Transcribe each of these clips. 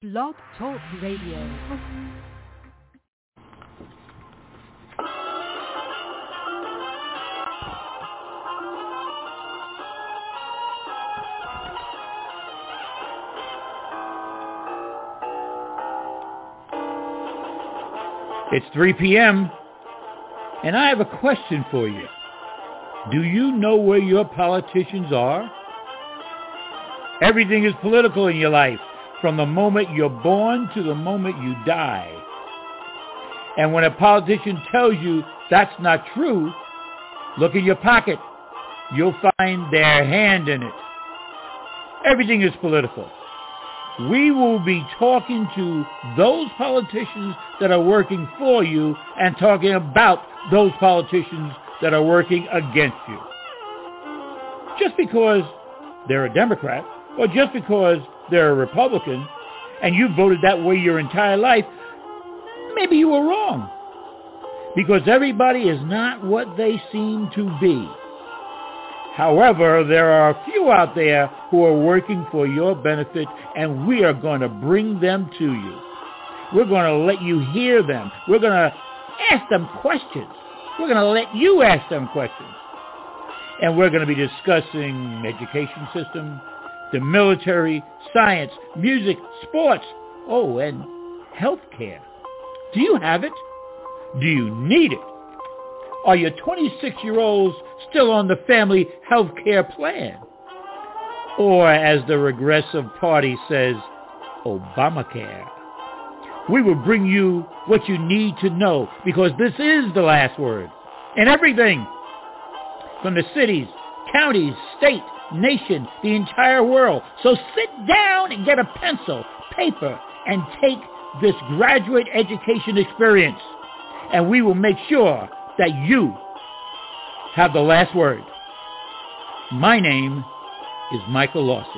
Blog Talk Radio. It's 3 p.m., and I have a question for you. Do you know where your politicians are? Everything is political in your life, from the moment you're born to the moment you die. And when a politician tells you that's not true, look in your pocket. You'll find their hand in it. Everything is political. We will be talking to those politicians that are working for you and talking about those politicians that are working against you. Just because they're a Democrat or just because they're a Republican and you voted that way your entire life, maybe you were wrong. Because everybody is not what they seem to be. However, there are a few out there who are working for your benefit, and we are going to bring them to you. We're going to let you hear them. We're going to ask them questions. We're going to let you ask them questions. And we're going to be discussing education system, the military, science, music, sports, and healthcare. Do you have it? Do you need it? Are your 26-year-olds still on the family health care plan? Or, as the Regressive Party says, Obamacare? We will bring you what you need to know, because this is the last word. And everything from the cities, counties, state, nation, the entire world. So sit down and get a pencil, paper, and take this graduate education experience. And we will make sure that you have the last word. My name is Michael Lawson.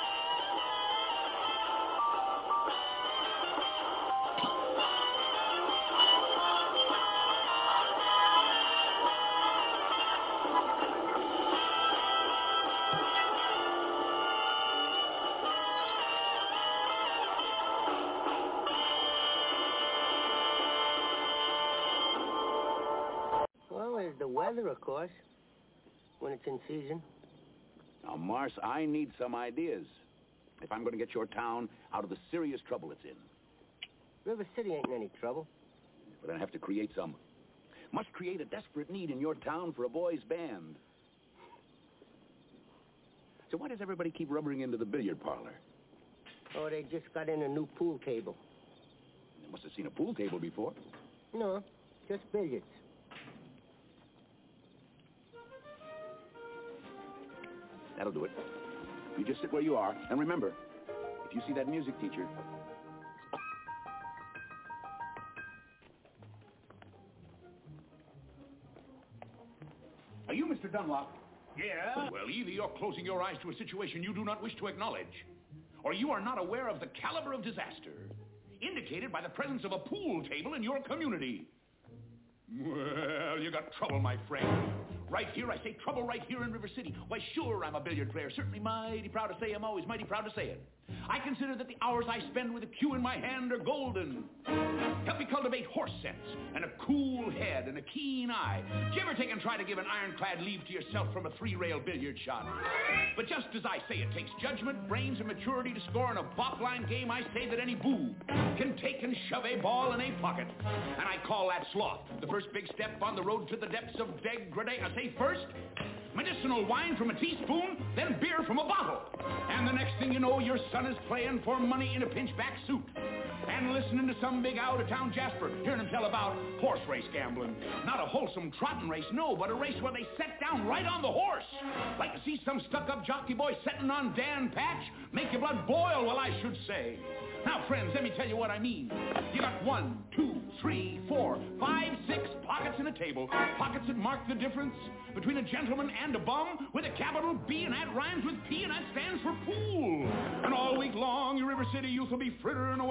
Of course, when it's in season. Now, Mars, I need some ideas if I'm going to get your town out of the serious trouble it's in. River City ain't in any trouble. But I have to create some. Must create a desperate need in your town for a boys' band. So why does everybody keep rubbering into the billiard parlor? Oh, they just got in a new pool table. They must have seen a pool table before. No, just billiards. That'll do it. You just sit where you are, and remember, if you see that music teacher... Are you Mr. Dunlop? Yeah? Well, either you're closing your eyes to a situation you do not wish to acknowledge, or you are not aware of the caliber of disaster indicated by the presence of a pool table in your community. Well, you got trouble, my friend. Right here, I say trouble right here in River City. Why, sure, I'm a billiard player. Certainly mighty proud to say I'm always mighty proud to say it. I consider that the hours I spend with a cue in my hand are golden. Help me cultivate horse sense and a cool head and a keen eye. Did you ever take and try to give an ironclad leave to yourself from a three-rail billiard shot? But just as I say it takes judgment, brains, and maturity to score in a bop-line game, I say that any boob can take and shove a ball in a pocket. And I call that sloth. The first big step on the road to the depths of degradation. I say first, medicinal wine from a teaspoon, then beer from a bottle. And the next thing you know, your son is playing for money in a pinchback suit. And listening to some big out-of-town Jasper, hearing him tell about horse race gambling. Not a wholesome trotting race, no, but a race where they set down right on the horse. Like to see some stuck-up jockey boy sitting on Dan Patch? Make your blood boil, well, I should say. Now, friends, let me tell you what I mean. You got 1, 2, 3, 4, 5, 6 pockets in a table. Pockets that mark the difference between a gentleman and a bum with a capital B, and that rhymes with P, and that stands for pool. And all week long, your River City youth will be frittering away. I say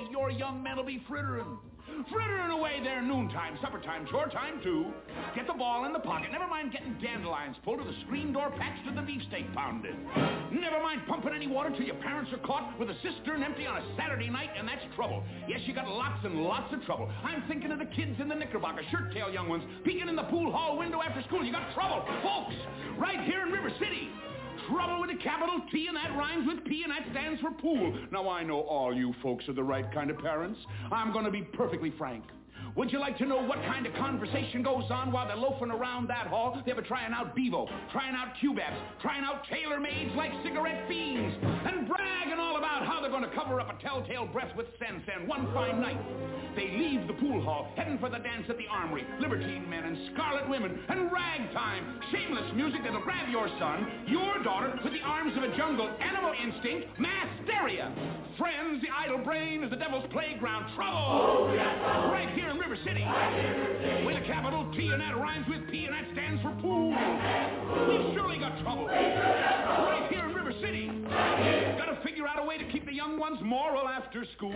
your young men will be frittering. Frittering away their noontime, supper time, chore time too. Get the ball in the pocket. Never mind getting dandelions pulled or the screen door patched or the beefsteak pounded. Never mind pumping any water till your parents are caught with a cistern empty on a Saturday night, and that's trouble. Yes, you got lots and lots of trouble. I'm thinking of the kids in the Knickerbocker, shirt-tail young ones, peeking in the pool hall window after school. You got trouble, folks, right here in River City. Trouble with a capital T, and that rhymes with P, and that stands for pool. Now, I know all you folks are the right kind of parents. I'm going to be perfectly frank. Would you like to know what kind of conversation goes on while they're loafing around that hall? They were trying out Bevo, trying out Q-Babs, trying out tailor-mades like cigarette fiends, and bragging all about how they're going to cover up a telltale breath with Sen-Sen one fine night. They leave the pool hall, heading for the dance at the Armory, libertine men and scarlet women, and ragtime, shameless music that'll grab your son, your daughter, with the arms of a jungle, animal instinct, mass hysteria. Friends, the idle brain is the devil's playground. Trouble! Right here in River City. With a capital T, and that rhymes with P, and that stands for pool. We've surely got trouble. Right here in River City. Got to figure out a way to keep the young ones moral after school.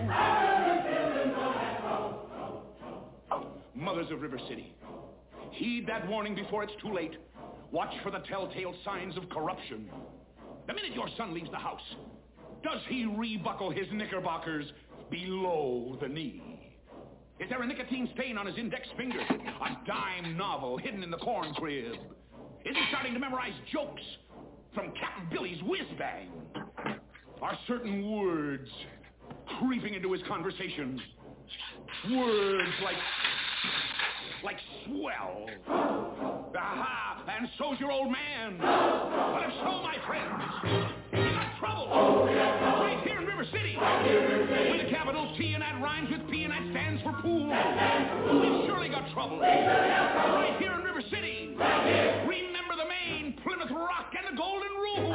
Mothers of River City, heed that warning before it's too late. Watch for the telltale signs of corruption. The minute your son leaves the house, does he rebuckle his knickerbockers below the knee? Is there a nicotine stain on his index finger? A dime novel hidden in the corn crib? Is he starting to memorize jokes from Captain Billy's whiz-bang? Are certain words creeping into his conversation? Words like swell. Aha, and so's your old man. But if so, my friends, you got trouble. Right here in River City. With a capital T, and that rhymes with P, and that stands for pool. We've surely got trouble. Right here in River City. Remember the Maine, Plymouth Rock, and the Golden Rule.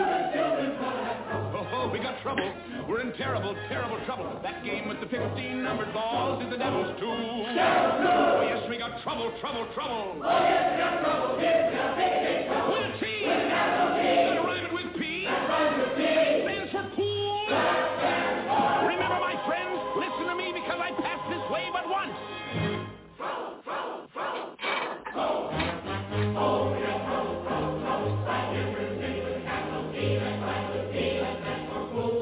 Oh, we got trouble. We're in terrible, terrible trouble. That game with the 15 numbered balls is the devil's tool. Oh, yes, we got trouble, trouble, trouble. Oh, yes, we got trouble. With a T. And rhyming with P. Stands for pool. Remember, my friends, listen to me because I passed this way but once. Trouble, trouble, trouble. Oh, we got trouble, trouble, trouble. Right here in River City with a capital T. That's right with P. That stands for pool.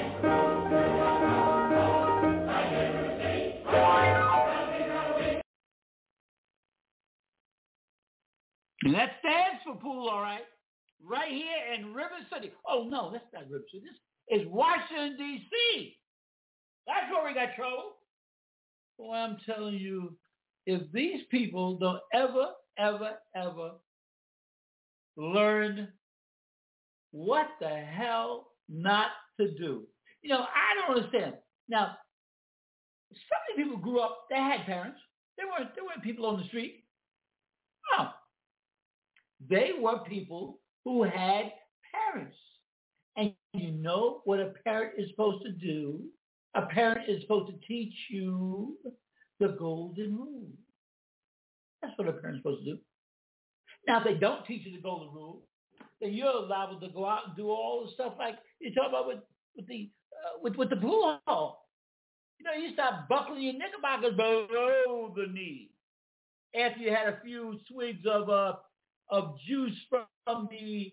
And that stands for pool, all right. Right here in River City. Oh, no, that's not River City. This is Washington, D.C. That's where we got trouble. Well, I'm telling you, if these people don't ever, ever, ever learn what the hell not to do. You know, I don't understand. Now, some of the people grew up, they had parents. They weren't people on the street. No. They were people who had parents. And you know what a parent is supposed to do? A parent is supposed to teach you the golden rule. That's what a parent's supposed to do. Now, if they don't teach you the golden rule, then you're liable to go out and do all the stuff like you talk about with the pool hall. You know, you start buckling your knickerbockers below the knee after you had a few swigs of juice from the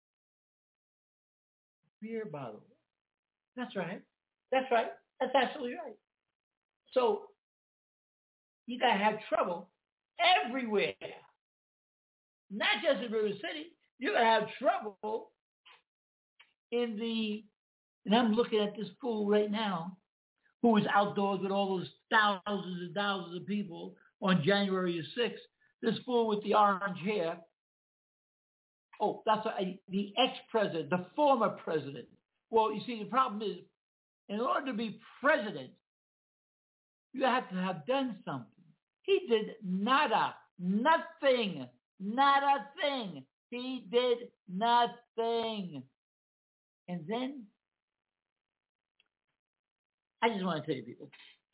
beer bottle. That's right. That's right. That's absolutely right. So you got to have trouble everywhere. Not just in River City. You're going to have trouble and I'm looking at this pool right now, who is outdoors with all those thousands and thousands of people on January the 6th. This fool with the orange hair. Oh, that's the ex-president, the former president. Well, you see, the problem is, in order to be president, you have to have done something. He did nada, nothing, not a thing. He did nothing. And then, I just want to tell you, people,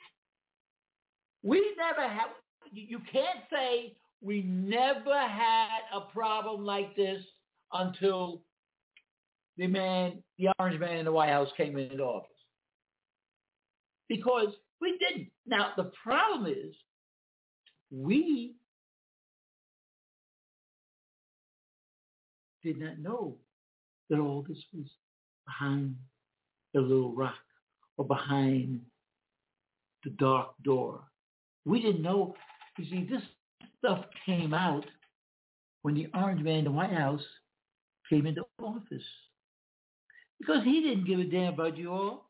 we never have, you can't say we never had a problem like this until the orange man in the White House came into office. because we didn't. Now, the problem is we did not know that all this was behind the little rock or behind the dark door. We didn't know. You see, this stuff came out when the Orange Man in the White House came into office. Because he didn't give a damn about you all.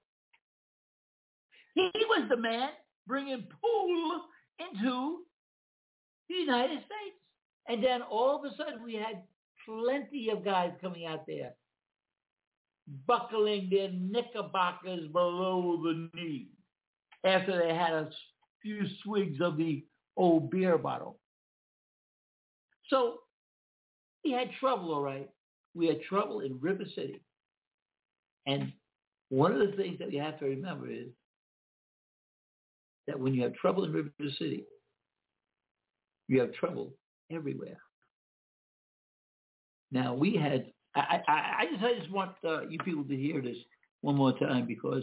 He was the man bringing pool into the United States. And then all of a sudden we had plenty of guys coming out there, buckling their knickerbockers below the knee after they had a few swigs of the old beer bottle. So we had trouble, all right. We had trouble in River City. And one of the things that you have to remember is that when you have trouble in River City, you have trouble everywhere. Now, we had, I just want you people to hear this one more time because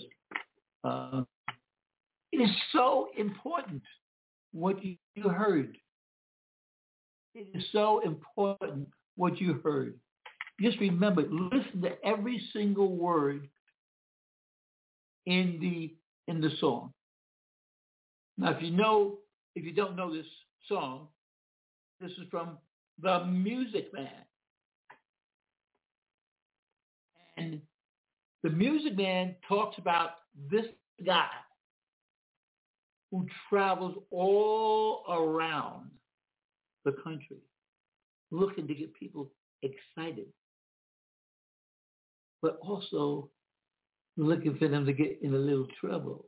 it is so important what you heard. It is so important what you heard. Just remember, listen to every single word in the song. Now, if you don't know this song, this is from The Music Man. And The Music Man talks about this guy who travels all around the country looking to get people excited, but also looking for them to get in a little trouble.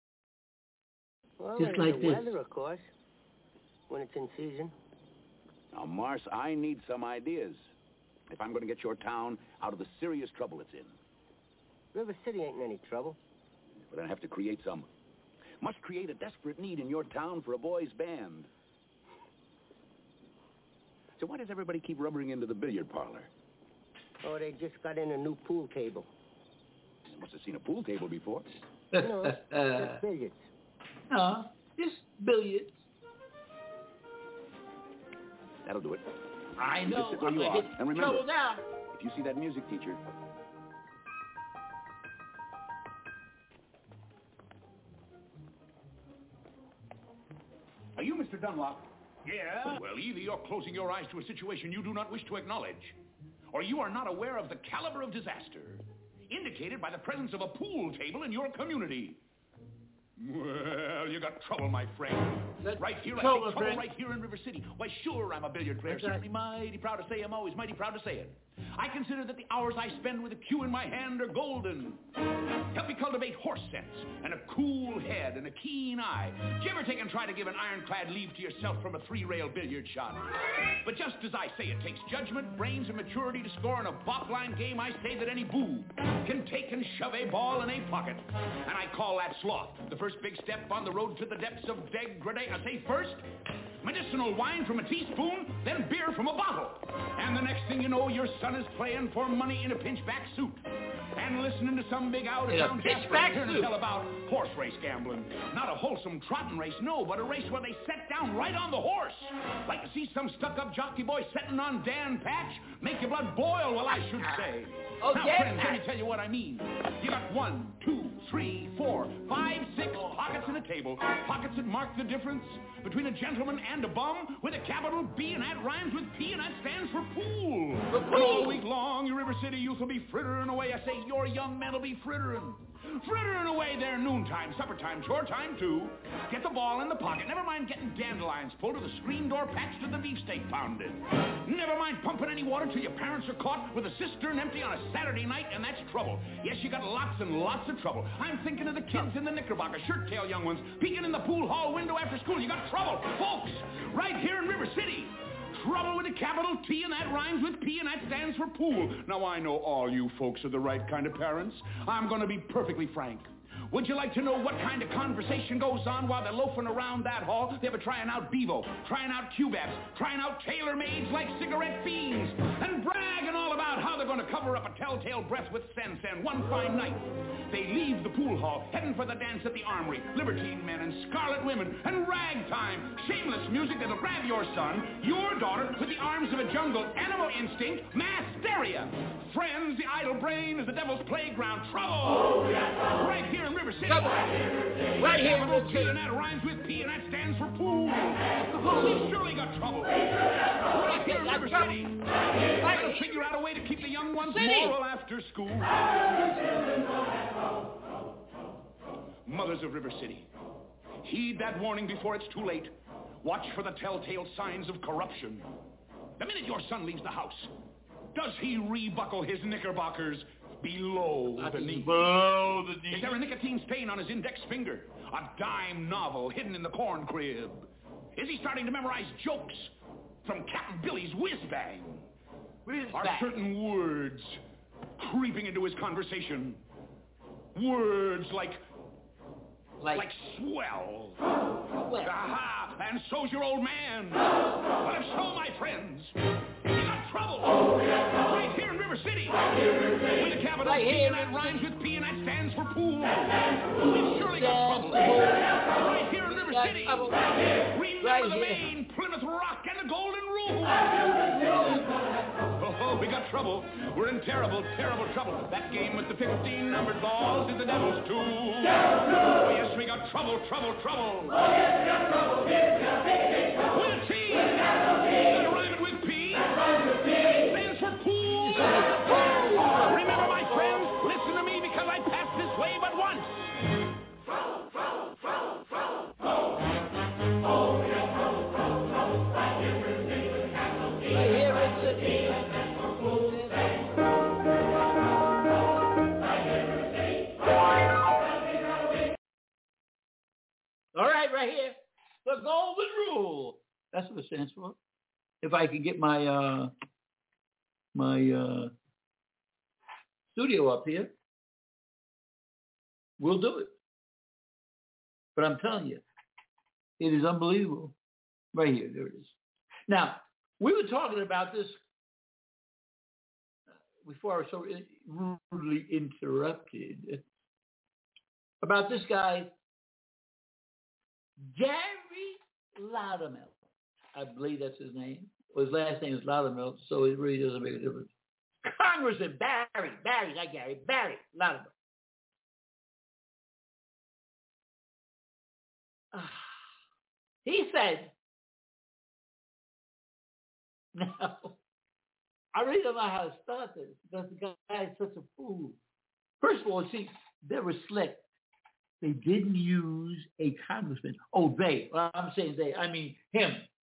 Well, just like the this. weather, of course, when it's in season. Now, Mars, I need some ideas if I'm going to get your town out of the serious trouble it's in. River City ain't in any trouble. But I have to create some. Must create a desperate need in your town for a boys' band. So why does everybody keep rubbering into the billiard parlor? Oh, they just got in a new pool table. You must have seen a pool table before. No, just billiards. No, just billiards. That'll do it. I You know. just sit where I'm you gonna are. get And in remember, trouble now. if you see that music teacher, Are you Mr. Dunlop? Yeah? Well, either you're closing your eyes to a situation you do not wish to acknowledge, or you are not aware of the caliber of disaster indicated by the presence of a pool table in your community. Well, you got trouble, my friend. Right here, trouble right here in River City. Why, sure, I'm a billiard player. Certainly mighty proud to say I'm always mighty proud to say it. I consider that the hours I spend with a cue in my hand are golden. Help me cultivate horse sense and a cool head and a keen eye. Did you ever take and try to give an ironclad leave to yourself from a three-rail billiard shot? But just as I say it takes judgment, brains, and maturity to score in a bop-line game, I say that any boob can take and shove a ball in a pocket. And I call that sloth. The first big step on the road to the depths of degradation. I say first, medicinal wine from a teaspoon, then beer from a bottle. And the next thing you know, your son is playing for money in a pinchback suit. And listening to some big out-of-town jasper tell about horse race gambling. Not a wholesome trotting race, no, but a race where they set down right on the horse. Like to see some stuck-up jockey boy setting on Dan Patch? Make your blood boil, well, I should say. Oh, now, yes, friends, let me tell you what I mean. You got 1, 2, 3, 4, 5, 6 pockets in a table. Pockets that mark the difference between a gentleman and a bum with a capital B, and that rhymes with P, and that stands for pool. And all week long, your River City youth will be frittering away. I say your young men will be frittering away there noontime, supper time, chore time too. Get the ball in the pocket. Never mind getting dandelions pulled or the screen door patched or the beefsteak pounded. Never mind pumping any water till your parents are caught with a cistern empty on a Saturday night, and that's trouble. Yes, you got lots and lots of trouble. I'm thinking of the kids in the knickerbocker, shirt-tail young ones, peeking in the pool hall window after school. You got trouble, folks, right here in River City. Trouble with a capital T, and that rhymes with P, and that stands for pool. Now, I know all you folks are the right kind of parents. I'm going to be perfectly frank. Would you like to know what kind of conversation goes on while they're loafing around that hall? They were trying out Bevo, trying out Q-Babs, trying out tailor-mades like cigarette fiends, and bragging all about how they're going to cover up a telltale breath with Sen-Sen one fine night. They leave the pool hall, heading for the dance at the Armory. Libertine men and scarlet women and ragtime. Shameless music that'll grab your son, your daughter, with the arms of a jungle, animal instinct, mass hysteria. Friends, the idle brain is the devil's playground. Trouble! Oh, yeah. Right here in River City. Trouble. Right here in River City. And that rhymes with P, and that stands for pool. We've surely got trouble. Right here in River City. I can figure out a way to keep the young ones moral after school. Mothers of River City, heed that warning before it's too late. Watch for the telltale signs of corruption. The minute your son leaves the house, does he rebuckle his knickerbockers below the knee? Below the knee. Is there a nicotine stain on his index finger? A dime novel hidden in the corn crib? Is he starting to memorize jokes from Captain Billy's whiz-bang? Are certain words creeping into his conversation? Words like swell. Aha! And so's your old man. But if so, my friends, you got trouble. Right here in River City. With a capital P and that rhymes with P and that stands for pool. We've surely got trouble. Right here in River City. Remember the Maine, Plymouth Rock, and the Golden Rule. Oh, we got trouble. We're in terrible, terrible trouble. That game with the 15 numbered balls is the devil's tool. Oh, yes, we got trouble, trouble, trouble. Oh, yes, we got trouble. With a T. And rhyming with P. Stands for pool. Remember, my friends, listen to me because I passed this way but once. Trouble, trouble, trouble, trouble. Oh, we got trouble, trouble, trouble. Right here in City with a capital T. Right here in City. All right, right here, the Golden Rule. That's what it stands for. If I can get my studio up here, we'll do it. But I'm telling you, it is unbelievable. Right here, there it is. Now, we were talking about this before I was so rudely interrupted about this guy, Gary Loudermilk. I believe that's his name. Well, his last name is Loudermilk, so it really doesn't make a difference. Congressman Barry, not Gary, Barry Loudermilk. He said, now, I really don't know how to start this because the guy is such a fool. First of all, see, they were slick. They didn't use a congressman. Oh, they. Well, I'm saying they. I mean him.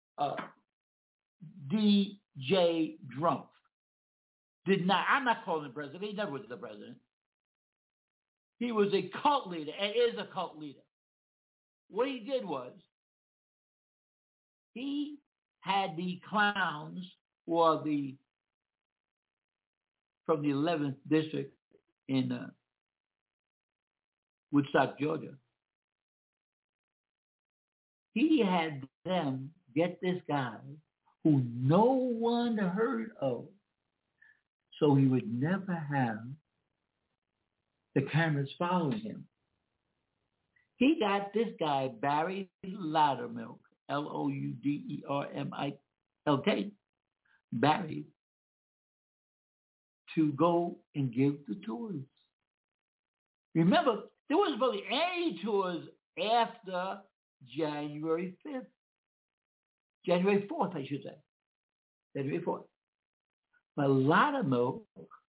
D.J. Drumpf did not. I'm not calling him president. He never was the president. He was a cult leader and is a cult leader. What he did was he had the clowns from the 11th district in Woodstock, Georgia. He had them get this guy who no one heard of, so he would never have the cameras following him. He got this guy, Barry Loudermilk, Loudermilk, Barry, to go and give the tours. Remember, there wasn't really any tours after January 5th. January 4th, I should say. January 4th. But Loudermilk,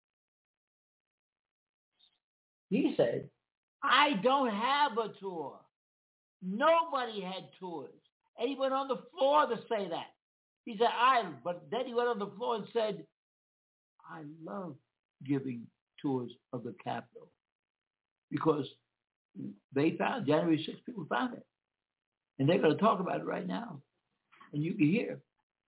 he said, I don't have a tour. Nobody had tours. And he went on the floor to say that. He said, but then he went on the floor and said, I love giving tours of the Capitol. Because they found, January 6th, people found it. And they're going to talk about it right now. And you can hear.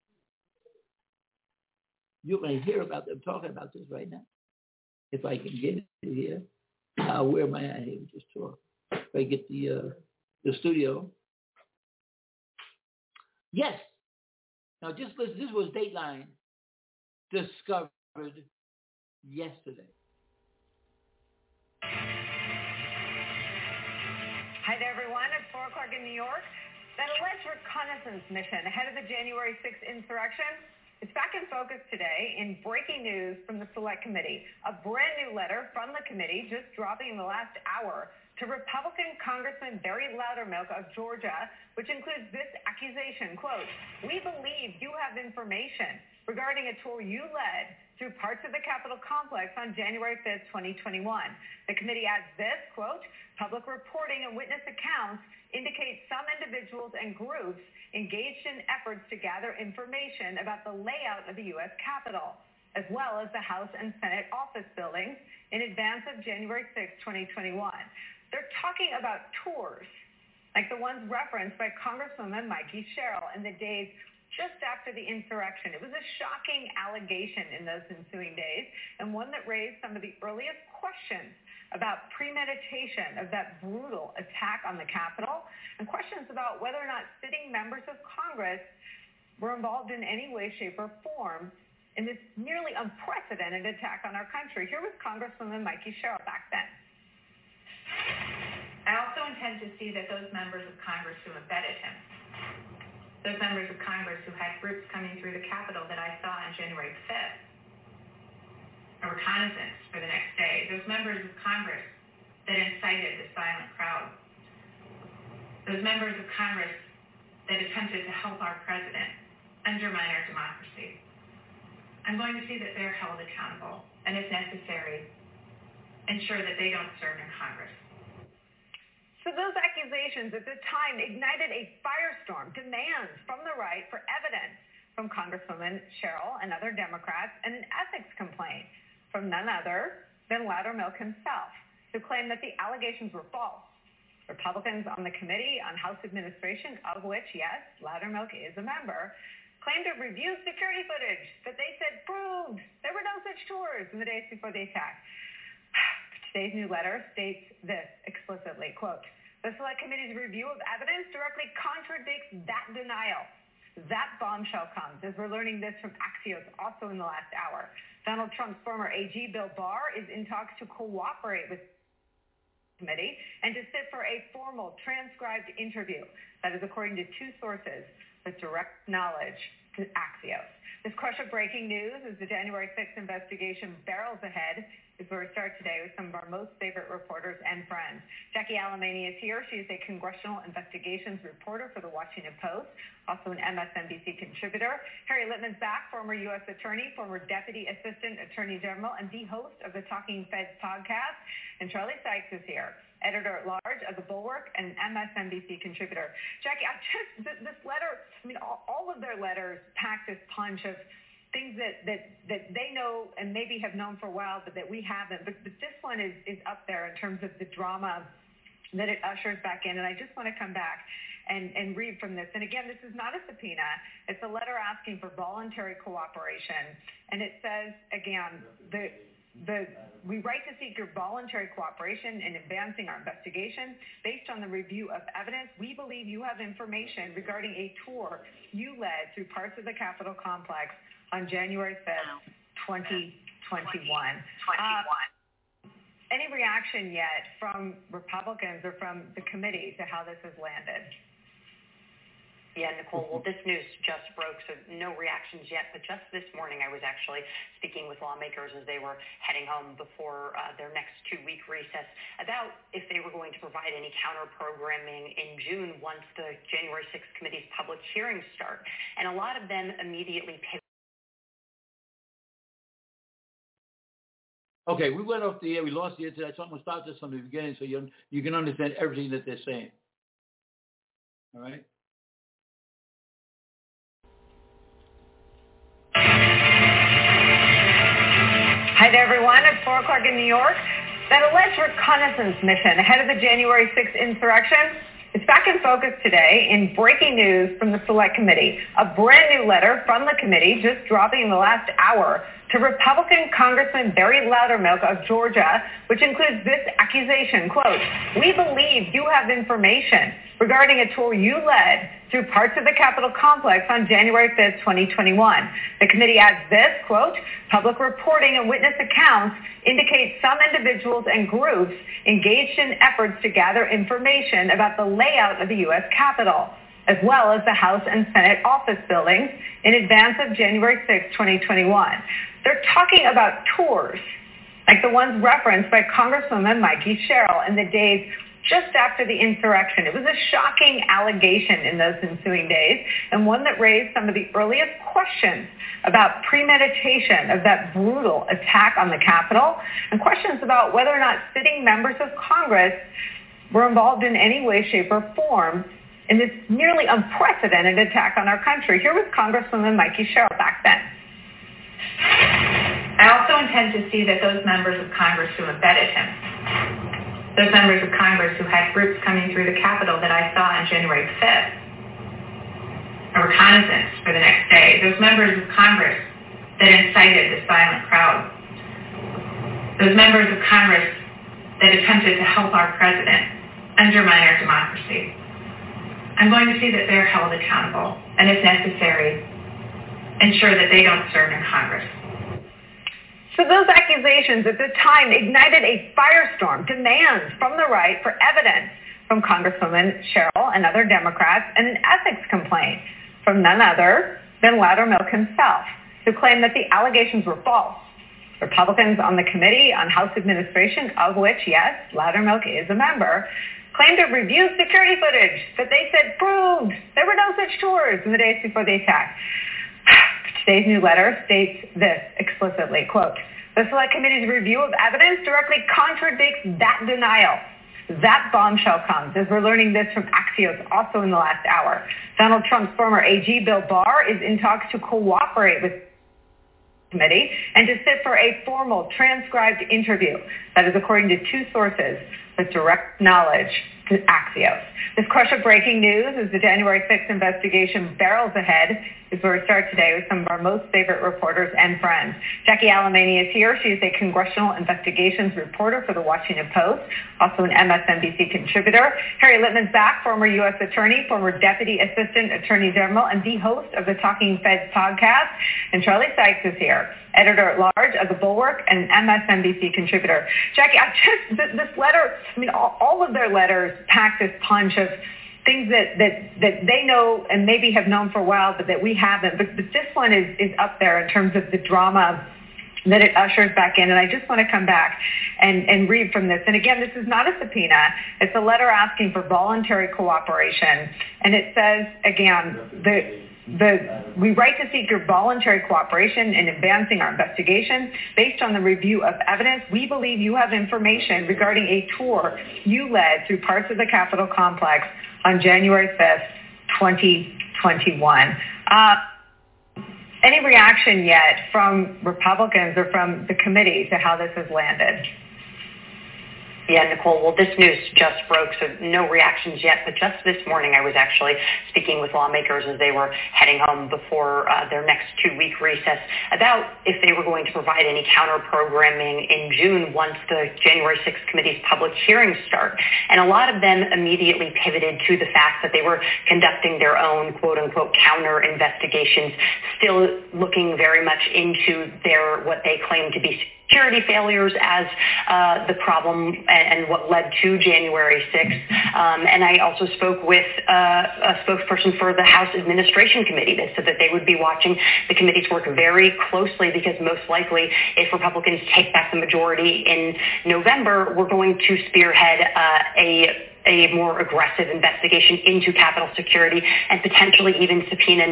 You're going to hear about them talking about this right now. If I can get it here, I'll wear my hat here and just talk. if I get the studio. Yes. Now just listen. This was Dateline discovered yesterday. Hi there, everyone. It's 4 o'clock in New York. That alleged reconnaissance mission ahead of the January 6th insurrection is back in focus today in breaking news from the Select Committee. A brand new letter from the committee just dropping in the last hour to Republican Congressman Barry Loudermilk of Georgia, which includes this accusation, quote, "We believe you have information regarding a tour you led through parts of the Capitol complex on January 5th, 2021. The committee adds this, quote, "Public reporting and witness accounts indicate some individuals and groups engaged in efforts to gather information about the layout of the U.S. Capitol, as well as the House and Senate office buildings in advance of January 6, 2021. They're talking about tours, like the ones referenced by Congresswoman Mikey Sherrill in the days just after the insurrection. It was a shocking allegation in those ensuing days, and one that raised some of the earliest questions about premeditation of that brutal attack on the Capitol, and questions about whether or not sitting members of Congress were involved in any way, shape, or form in this nearly unprecedented attack on our country. Here was Congresswoman Mikey Sherrill back then. I also intend to see that those members of Congress who embedded him, those members of Congress who had groups coming through the Capitol that I saw on January 5th, a reconnaissance for the next day, those members of Congress that incited the silent crowd, those members of Congress that attempted to help our president undermine our democracy. I'm going to see that they're held accountable, and if necessary, ensure that they don't serve in Congress. So those accusations at the time ignited a firestorm, demands from the right for evidence from Congresswoman Sherrill and other Democrats, and an ethics complaint from none other than Loudermilk himself, who claimed that the allegations were false. Republicans on the Committee on House Administration, of which, yes, Loudermilk is a member, claimed to have reviewed security footage that they said proved there were no such tours in the days before the attack. Today's new letter states this explicitly, quote, "The Select Committee's review of evidence directly contradicts that denial. That bombshell comes as we're learning this from Axios also in the last hour. Donald Trump's former AG, Bill Barr, is in talks to cooperate with the committee and to sit for a formal transcribed interview. That is according to two sources with direct knowledge to Axios. This crush of breaking news as the January 6th investigation barrels ahead is where we start today with some of our most favorite reporters and friends. Jackie Alemany is here. She is a congressional investigations reporter for the Washington Post, also an MSNBC contributor. Harry Litman's back, former U.S. attorney, former deputy assistant attorney general, and the host of the Talking Feds podcast. And Charlie Sykes is here, editor-at-large of The Bulwark and MSNBC contributor. Jackie, this letter, I mean, all of their letters pack this punch of things that they know and maybe have known for a while, but that we haven't. But this one is up there in terms of the drama that it ushers back in. And I just want to come back and read from this. And again, this is not a subpoena. It's a letter asking for voluntary cooperation. And it says, again, we write to seek your voluntary cooperation in advancing our investigation. Based on the review of evidence, we believe you have information regarding a tour you led through parts of the Capitol complex on January 5th, 2021. Any reaction yet from Republicans or from the committee to how this has landed? Yeah, Nicole, well, this news just broke, so no reactions yet. But just this morning, I was actually speaking with lawmakers as they were heading home before their next 2-week recess about if they were going to provide any counter-programming in June once the January 6th committee's public hearings start. And a lot of them immediately pivoted. Okay, we went off the air. We lost the air today. So I'm going to start this from the beginning so you can understand everything that they're saying. All right? Hi there, everyone. It's 4 o'clock in New York. That alleged reconnaissance mission ahead of the January 6th insurrection is back in focus today in breaking news from the Select Committee. A brand new letter from the committee just dropping in the last hour to Republican Congressman Barry Loudermilk of Georgia, which includes this accusation, quote, "We believe you have information regarding a tour you led through parts of the Capitol complex on January 5th, 2021. The committee adds this, quote, "Public reporting and witness accounts indicate some individuals and groups engaged in efforts to gather information about the layout of the U.S. Capitol, as well as the House and Senate office buildings in advance of January 6, 2021. They're talking about tours, like the ones referenced by Congresswoman Mikey Sherrill in the days just after the insurrection. It was a shocking allegation in those ensuing days, and one that raised some of the earliest questions about premeditation of that brutal attack on the Capitol, and questions about whether or not sitting members of Congress were involved in any way, shape, or form in this nearly unprecedented attack on our country." Here was Congresswoman Mikey Sherrill back then. "I also intend to see that those members of Congress who abetted him, those members of Congress who had groups coming through the Capitol that I saw on January 5th, a reconnaissance for the next day, those members of Congress that incited this violent crowd, those members of Congress that attempted to help our president undermine our democracy. I'm going to see that they're held accountable, and if necessary, ensure that they don't serve in Congress." So those accusations at the time ignited a firestorm, demands from the right for evidence from Congresswoman Sherrill and other Democrats, and an ethics complaint from none other than Loudermilk himself, who claimed that the allegations were false. Republicans on the Committee on House Administration, of which, yes, Loudermilk is a member, claimed to review security footage that they said proved there were no such tours in the days before the attack. Today's new letter states this explicitly, quote, "The Select Committee's review of evidence directly contradicts that denial. That bombshell comes as we're learning this from Axios also in the last hour. Donald Trump's former AG, Bill Barr, is in talks to cooperate with the committee and to sit for a formal transcribed interview." That is according to two sources with direct knowledge to Axios. This crush of breaking news as the January 6th investigation barrels ahead is where we start today with some of our most favorite reporters and friends. Jackie Alemany is here. She is a congressional investigations reporter for the Washington Post, also an MSNBC contributor. Harry Litman's back, former U.S. attorney, former deputy assistant attorney general, and the host of the Talking Feds podcast. And Charlie Sykes is here, editor-at-large of The Bulwark and MSNBC contributor. Jackie, this letter, I mean, all of their letters pack this punch of things that they know and maybe have known for a while, but that we haven't. But this one is up there in terms of the drama that it ushers back in. And I just want to come back and read from this. And again, this is not a subpoena. It's a letter asking for voluntary cooperation. And it says, again, we write to seek your voluntary cooperation in advancing our investigation. Based on the review of evidence, we believe you have information regarding a tour you led through parts of the Capitol complex on January 5th, 2021. Any reaction yet from Republicans or from the committee to how this has landed? Yeah, Nicole, well, this news just broke, so no reactions yet. But just this morning, I was actually speaking with lawmakers as they were heading home before their next 2-week recess about if they were going to provide any counter-programming in June once the January 6th committee's public hearings start. And a lot of them immediately pivoted to the fact that they were conducting their own quote-unquote counter-investigations, still looking very much into what they claim to be security failures as the problem and what led to January 6th. And I also spoke with a spokesperson for the House Administration Committee that said that they would be watching the committee's work very closely because most likely if Republicans take back the majority in November, we're going to spearhead a more aggressive investigation into Capitol security and potentially even subpoena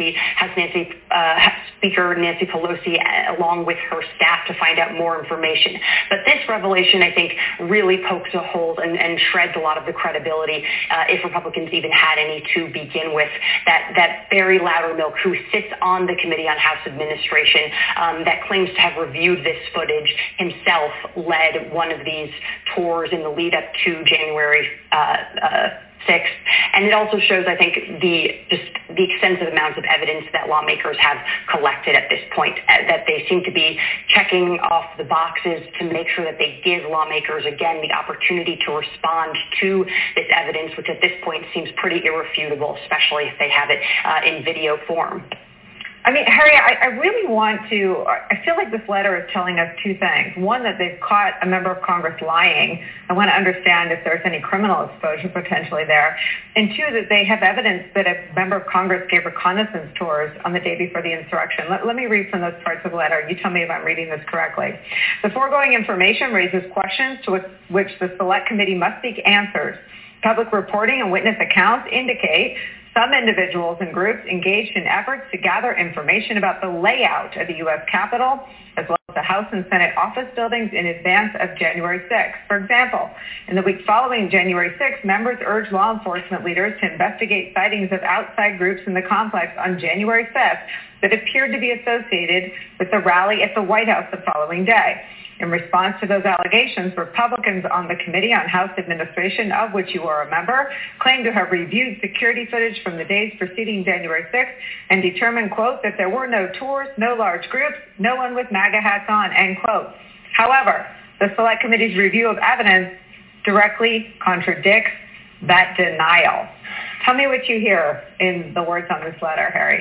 Speaker Nancy Pelosi along with her staff to find out more information. But this revelation, I think, really pokes a hole and shreds a lot of the credibility, if Republicans even had any to begin with, that Barry Loudermilk, who sits on the Committee on House Administration, that claims to have reviewed this footage himself, led one of these tours in the lead up to January 6th. And it also shows, I think, the extensive amounts of evidence that lawmakers have collected at this point, that they seem to be checking off the boxes to make sure that they give lawmakers, again, the opportunity to respond to this evidence, which at this point seems pretty irrefutable, especially if they have it in video form. I mean, Harry, I really want to, I feel like this letter is telling us two things. One, that they've caught a member of Congress lying. I want to understand if there's any criminal exposure potentially there. And two, that they have evidence that a member of Congress gave reconnaissance tours on the day before the insurrection. Let me read from those parts of the letter. You tell me if I'm reading this correctly. The foregoing information raises questions to which the Select Committee must seek answers. Public reporting and witness accounts indicate some individuals and groups engaged in efforts to gather information about the layout of the U.S. Capitol, as well as the House and Senate office buildings in advance of January 6th. For example, in the week following January 6th, members urged law enforcement leaders to investigate sightings of outside groups in the complex on January 5th that appeared to be associated with the rally at the White House the following day. In response to those allegations, Republicans on the Committee on House Administration, of which you are a member, claim to have reviewed security footage from the days preceding January 6th and determined, quote, that there were no tours, no large groups, no one with MAGA hats on, end quote. However, the Select Committee's review of evidence directly contradicts that denial. Tell me what you hear in the words on this letter, Harry.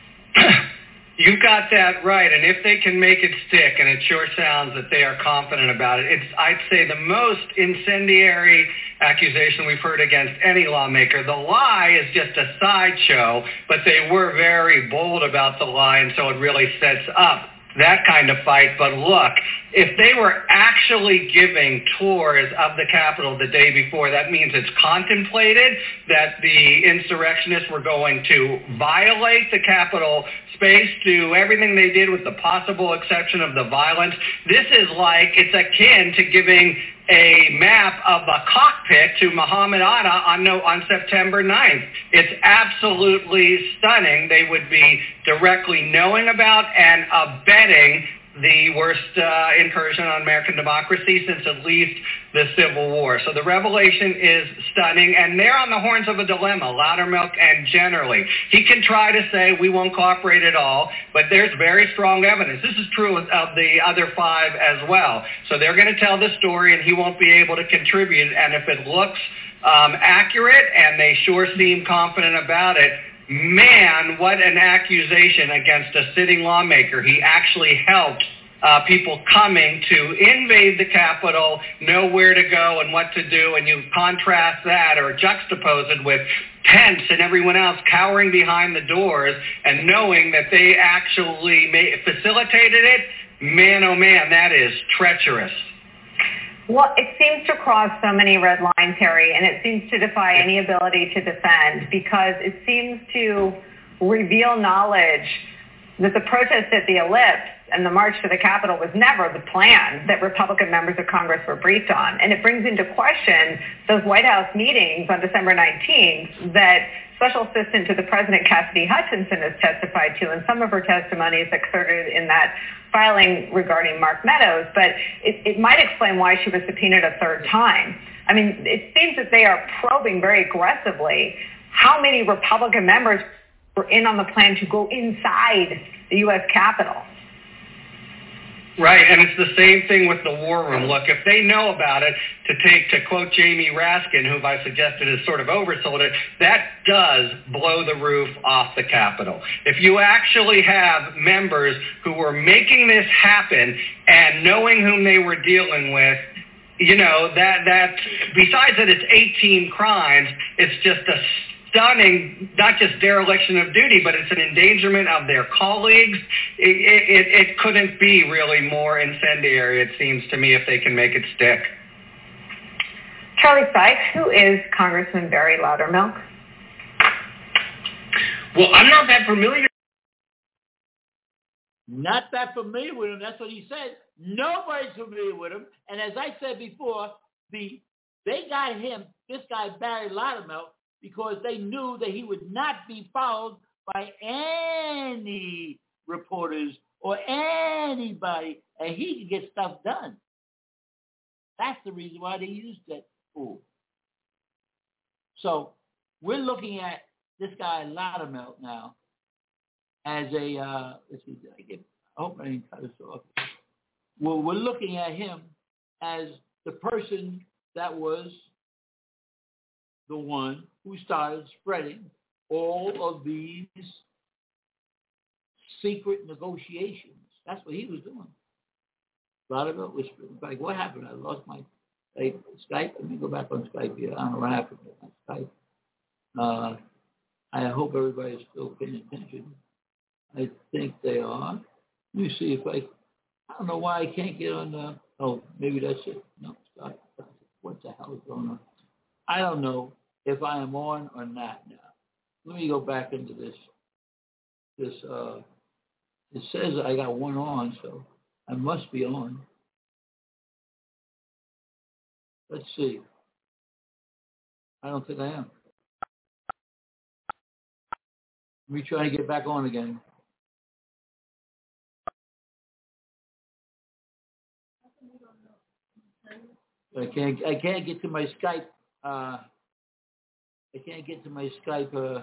You got that right, and if they can make it stick, and it sure sounds that they are confident about it, it's, I'd say, the most incendiary accusation we've heard against any lawmaker. The lie is just a sideshow, but they were very bold about the lie, and so it really sets up that kind of fight. But look, if they were actually giving tours of the Capitol the day before, that means it's contemplated that the insurrectionists were going to violate the Capitol space, do everything they did with the possible exception of the violence. This is like, it's akin to giving a map of a cockpit to Muhammad Atta on September 9th. It's absolutely stunning. They would be directly knowing about and abetting the worst incursion on American democracy since at least the Civil War. So the revelation is stunning, and they're on the horns of a dilemma, Loudermilk and generally. He can try to say we won't cooperate at all, but there's very strong evidence. This is true of the other five as well. So they're going to tell the story, and he won't be able to contribute, and if it looks accurate and they sure seem confident about it, man, what an accusation against a sitting lawmaker. He actually helped people coming to invade the Capitol, know where to go and what to do, and you contrast that or juxtapose it with Pence and everyone else cowering behind the doors and knowing that they actually facilitated it. Man, oh man, that is treacherous. Well, it seems to cross so many red lines, Harry, and it seems to defy any ability to defend because it seems to reveal knowledge that the protest at the Ellipse and the march to the Capitol was never the plan that Republican members of Congress were briefed on. And it brings into question those White House meetings on December 19th that Special Assistant to the President Cassidy Hutchinson has testified to, and some of her testimony is excerpted in that filing regarding Mark Meadows, but it might explain why she was subpoenaed a third time. I mean, it seems that they are probing very aggressively how many Republican members were in on the plan to go inside the U.S. Capitol. Right, and it's the same thing with the War Room. Look, if they know about it, to quote Jamie Raskin, who I suggested has sort of oversold it, that does blow the roof off the Capitol. If you actually have members who were making this happen and knowing whom they were dealing with, you know, that besides that it's 18 crimes, it's just a stunning, not just dereliction of duty, but it's an endangerment of their colleagues. It couldn't be really more incendiary, it seems to me, if they can make it stick. Charlie Sykes, who is Congressman Barry Loudermilk? Well, I'm not that familiar. Not that familiar with him. That's what he said. Nobody's familiar with him. And as I said before, they got him, this guy Barry Loudermilk, because they knew that he would not be followed by any reporters or anybody, and he could get stuff done. That's the reason why they used that fool. So we're looking at this guy Loudermilk now as a, let's see, I hope I didn't cut this off. Well, we're looking at him as the person that was the one who started spreading all of these secret negotiations. That's what he was doing. Loudermilk was like, what happened? I lost my Skype. Let me go back on Skype here. I don't know what happened with my Skype. I hope everybody's still paying attention. I think they are. Let me see if I don't know why I can't get on the, oh, maybe that's it. No, stop. What the hell is going on? I don't know if I am on or not now. Let me go back into this. It says I got one on, so I must be on. Let's see. I don't think I am. Let me try to get back on again. I can't get to my Skype. I can't get to my Skype.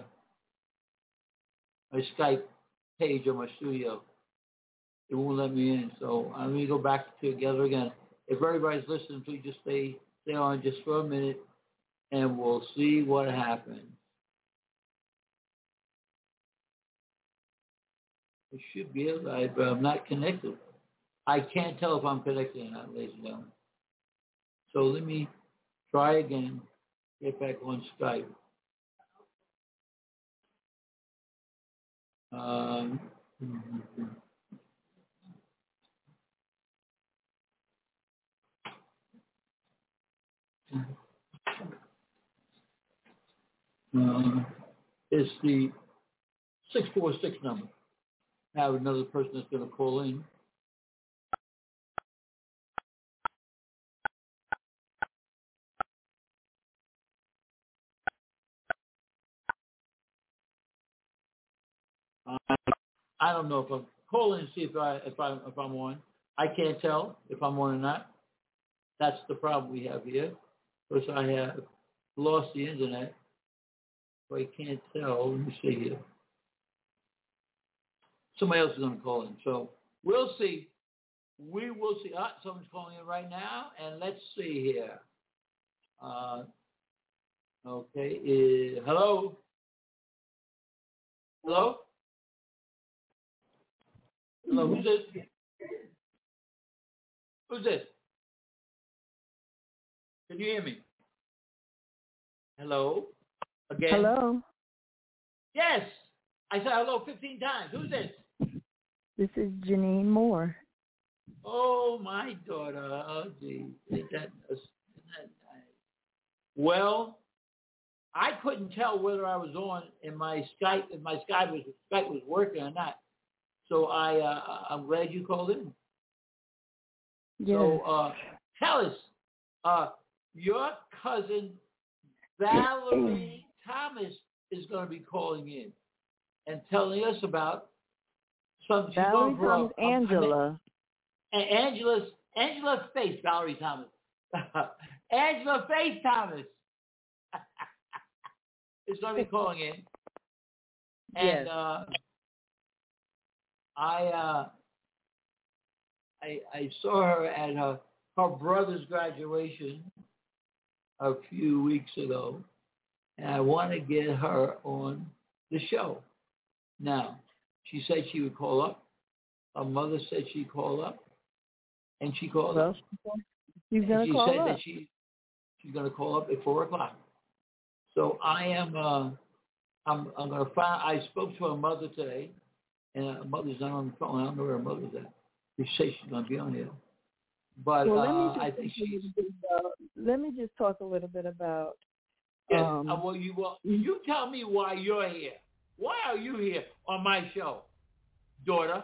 My Skype page on my studio. It won't let me in. So let me go back together again. If everybody's listening, please just stay on just for a minute, and we'll see what happens. I should be able to, but I'm not connected. I can't tell if I'm connected or not, ladies and gentlemen. So let me try again, get back on Skype. It's the 646 number. I have another person that's going to call in. I don't know if I'm calling and see if I'm on. I can't tell if I'm on or not. That's the problem we have here. Because I have lost the internet, so I can't tell. Let me see here. Somebody else is going to call in, so we'll see. We will see. Someone's calling in right now, and let's see here. Okay. Hello. Hello. Hello, who's this? Who's this? Can you hear me? Hello? Again? Hello? Yes. I said hello 15 times. Who's this? This is Janine Moore. Oh, my daughter. Oh, gee. Isn't that nice? Well, I couldn't tell whether I was on in my Skype, if my Skype was working or not. So I'm glad you called in. Yeah. So tell us, your cousin Valerie Thomas is going to be calling in and telling us about something. Valerie Thomas, Angela. Angela Faith, Valerie Thomas. Angela Faith Thomas is going to be calling in. And Yes. I saw her at her brother's graduation a few weeks ago, and I want to get her on the show. Now, she said she would call up. Her mother said she'd call up, and she called up. She's going to call She said up. that she's going to call up at 4:00. So I am. I'm going to find. I spoke to her mother today, and her mother's not on the phone. I don't know where her mother's at. She says she's going to be on here. But I think let me just talk a little bit about. You tell me why you're here. Why are you here on my show, daughter?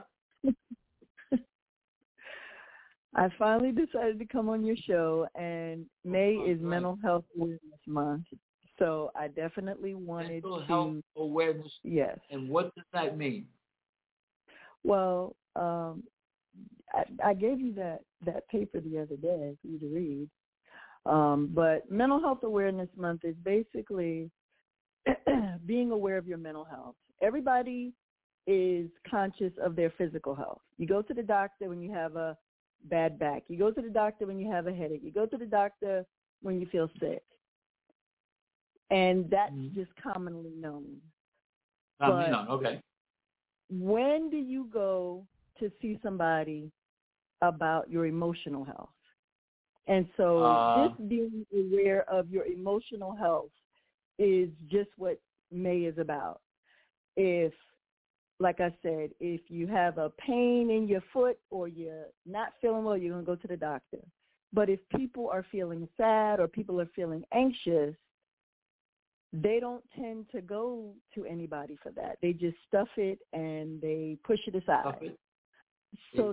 I finally decided to come on your show, and May is Mental Health Awareness Month. So I definitely wanted Mental Health Awareness. Yes. And what does that mean? Well, I gave you that paper the other day for you to read. But Mental Health Awareness Month is basically being aware of your mental health. Everybody is conscious of their physical health. You go to the doctor when you have a bad back. You go to the doctor when you have a headache. You go to the doctor when you feel sick. And that's just commonly known. Okay. When do you go to see somebody about your emotional health? And so just being aware of your emotional health is just what May is about. If, like I said, if you have a pain in your foot or you're not feeling well, you're going to go to the doctor. But if people are feeling sad or people are feeling anxious, they don't tend to go to anybody for that. They just stuff it and they push it aside. So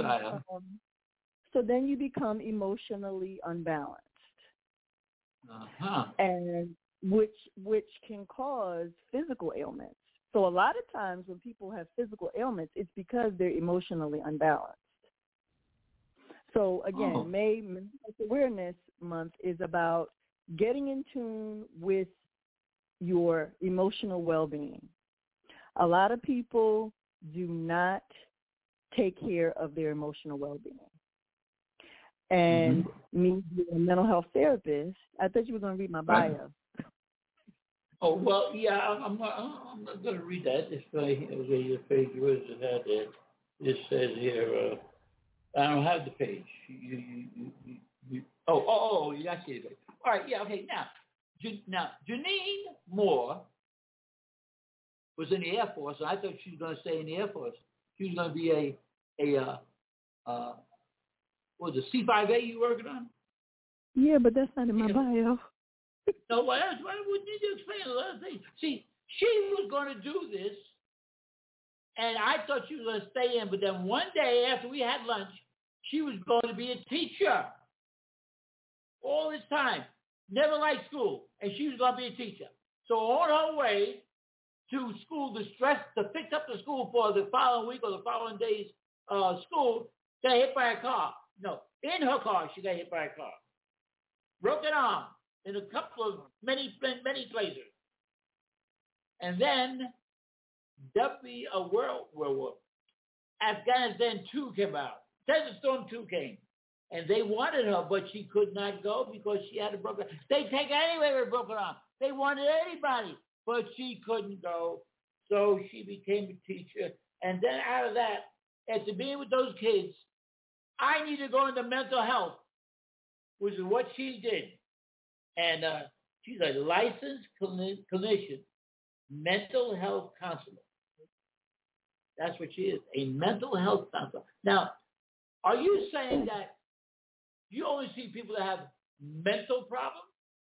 then you become emotionally unbalanced, and which can cause physical ailments. So a lot of times when people have physical ailments, it's because they're emotionally unbalanced. So again, May Mental Health Awareness Month is about getting in tune with your emotional well-being. A lot of people do not take care of their emotional well-being. And me being a mental health therapist, I thought you were going to read my bio. Oh, well, yeah, I'm going to read that. This page was that it says here, I don't have the page. You I see it. All right, yeah, okay. Now, Janine Moore was in the Air Force, and I thought she was going to stay in the Air Force. She was going to be what was it, C5A you working on? Yeah, but that's not in my bio. No, well, we need to explain a lot of things. See, she was going to do this, and I thought she was going to stay in, but then one day after we had lunch, she was going to be a teacher. All this time. Never liked school, and she was going to be a teacher. So on her way to school to fix up the school for the following week or the following day's school, got hit by a car. No, in her car, she got hit by a car. Broken arm in a couple of many places. And then World War Afghanistan 2 came out. Desert Storm 2 came. And they wanted her, but she could not go because she had a broken arm. They take anyway with a broken arm. They wanted anybody, but she couldn't go. So she became a teacher. And then out of that, after being with those kids, I need to go into mental health, which is what she did. And she's a licensed clinician, mental health counselor. That's what she is, a mental health counselor. Now, are you saying that you only see people that have mental problems?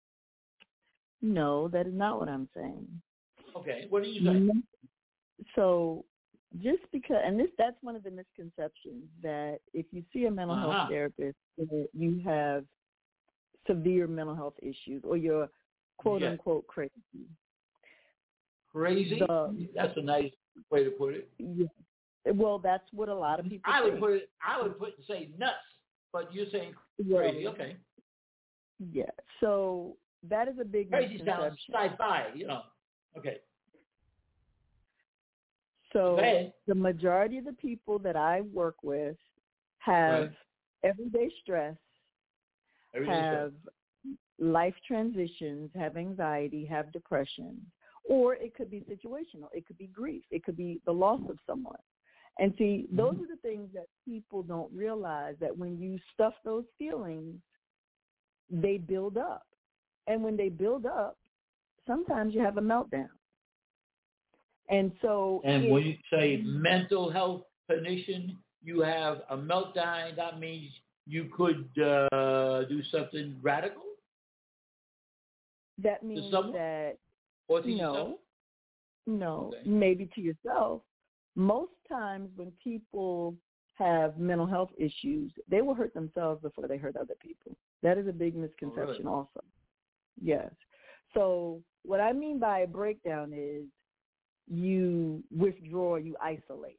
No, that is not what I'm saying. Okay, what are you saying? So just because, and that's one of the misconceptions, that if you see a mental health therapist, that you have severe mental health issues or you're quote-unquote crazy. Crazy? That's a nice way to put it. Yeah. Well, that's what a lot of people say. I would say nuts. But you're saying crazy, okay. Yeah, so that is a big crazy misconception. Sounds sci-fi, Okay. So the majority of the people that I work with have everyday stress, have life transitions, have anxiety, have depression, or it could be situational. It could be grief. It could be the loss of someone. And see, those are the things that people don't realize, that when you stuff those feelings, they build up. And when they build up, sometimes you have a meltdown. And so... And when you say mental health clinician, you have a meltdown, that means you could do something radical? That means that... Or to yourself? No, maybe to yourself. Most times when people have mental health issues, they will hurt themselves before they hurt other people. That is a big misconception also. Yes. So what I mean by a breakdown is you withdraw, you isolate.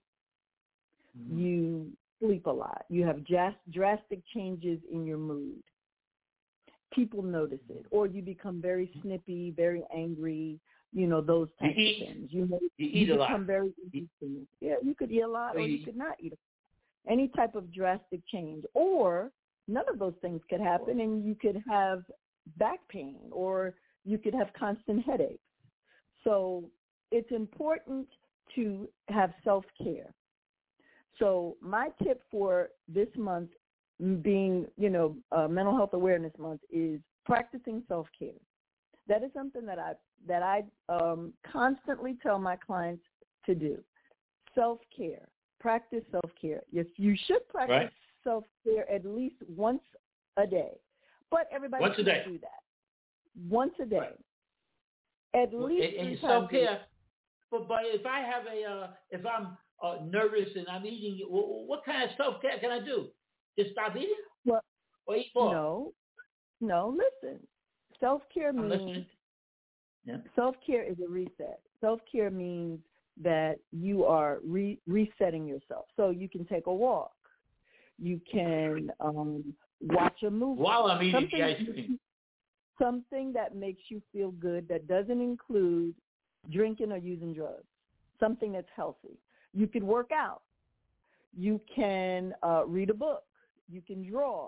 You sleep a lot. You have drastic changes in your mood. people notice it, or you become very snippy, very angry, those types of things. You eat a lot. become very interesting. Yeah, you could eat a lot, or you could not eat a lot. Any type of drastic change, or none of those things could happen, and you could have back pain, or you could have constant headaches. So it's important to have self-care. So my tip for this month, being, Mental Health Awareness Month, is practicing self-care. That is something that I constantly tell my clients to do. Self-care. Practice self-care. Yes, you should practice self-care at least once a day. But everybody can't do that. Once a day. Right. At least and self-care. But if I have if I'm nervous and I'm eating, what kind of self-care can I do? Just stop eating? Well, or eat more? No, listen. Self-care means self-care is a reset. Self-care means that you are resetting yourself. So you can take a walk. You can watch a movie. While I'm eating the ice cream. Something that makes you feel good that doesn't include drinking or using drugs. Something that's healthy. You can work out. You can read a book. You can draw.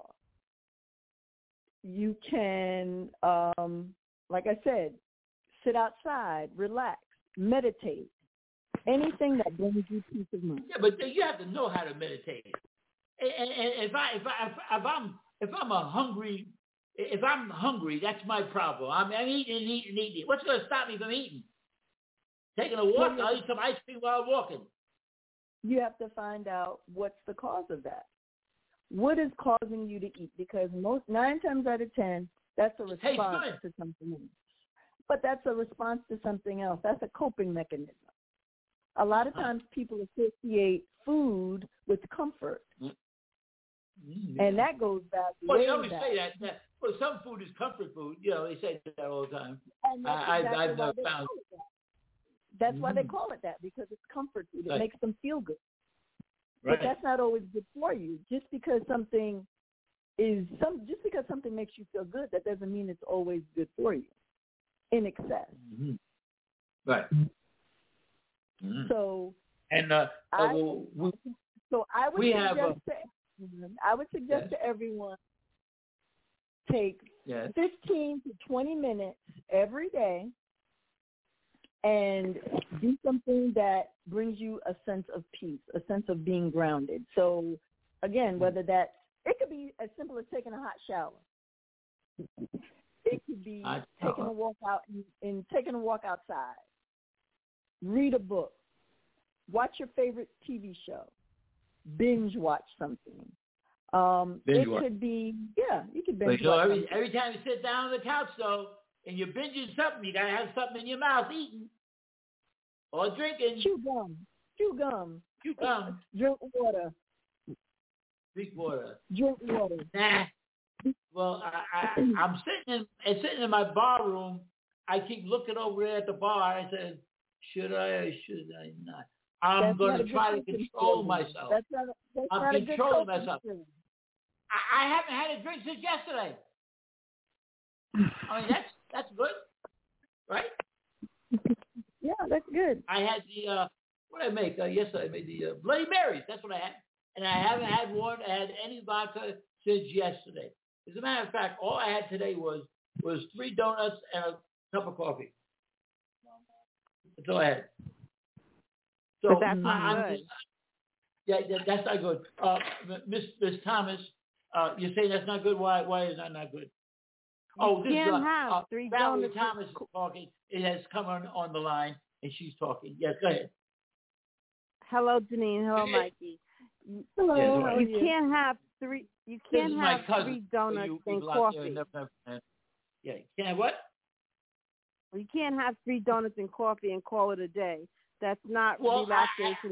You can, like I said, sit outside, relax, meditate. Anything that brings you peace of mind. Yeah, but you have to know how to meditate. And if I'm hungry, that's my problem. I'm eating. What's going to stop me from eating? Taking a walk? I'll eat some ice cream while I'm walking. You have to find out what's the cause of that. What is causing you to eat? Because 9 times out of 10, that's a response to something else. But that's a response to something else. That's a coping mechanism. A lot of times people associate food with comfort. Mm-hmm. And that goes back way you always back. say that. Well, some food is comfort food. They say that all the time. And that's I've never found. That's why they call it that, because it's comfort food. It makes them feel good. Right. But that's not always good for you. Just because something makes you feel good, that doesn't mean it's always good for you in excess. Mm-hmm. Right. Mm-hmm. So, and I would suggest to everyone take 15 to 20 minutes every day and do something that brings you a sense of peace, a sense of being grounded. So, again, whether it could be as simple as taking a hot shower. It could be taking a walk out and taking a walk outside. Read a book. Watch your favorite TV show. Binge watch something. Could be, you could binge watch something. Every time you sit down on the couch, though, and you're binging something, you got to have something in your mouth eating or drinking. Chew gum. Drink water. Drink water. Nah. Well, I'm sitting in my bar room. I keep looking over there at the bar. I said, should I or should I not? I'm going to try to control myself. I'm controlling myself. I haven't had a drink since yesterday. I mean, that's good, right? Yeah, that's good. I had what did I make? Yesterday I made the Bloody Marys. That's what I had. And I haven't had any vodka since yesterday. As a matter of fact, all I had today was 3 donuts and a cup of coffee. That's all I had. So but that's not good. That's not good. Miss Thomas, you're saying that's not good? Why is that not good? You can't have 3 Valerie donuts. Thomas is talking. It has come on the line, and she's talking. Yes, go ahead. Hello, Janine. Hello, Mikey. Hello. Yes, you can't have 3. You can't have 3 donuts and coffee. Yeah, you can't have what? You can't have 3 donuts and coffee and call it a day. That's not relaxation.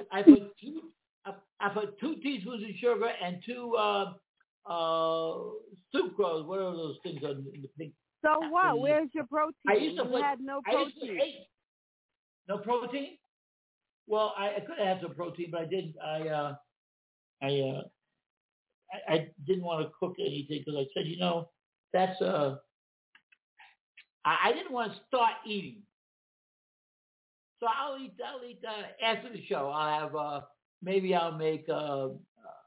I put 2 teaspoons of sugar and 2 sucrose. What are those things in the pink? So what? Where's your protein? You had no protein. No protein? Well, I could have had some protein, but I didn't. I didn't want to cook anything because I said, that's I didn't want to start eating, so I'll eat after the show. I'll have maybe I'll make some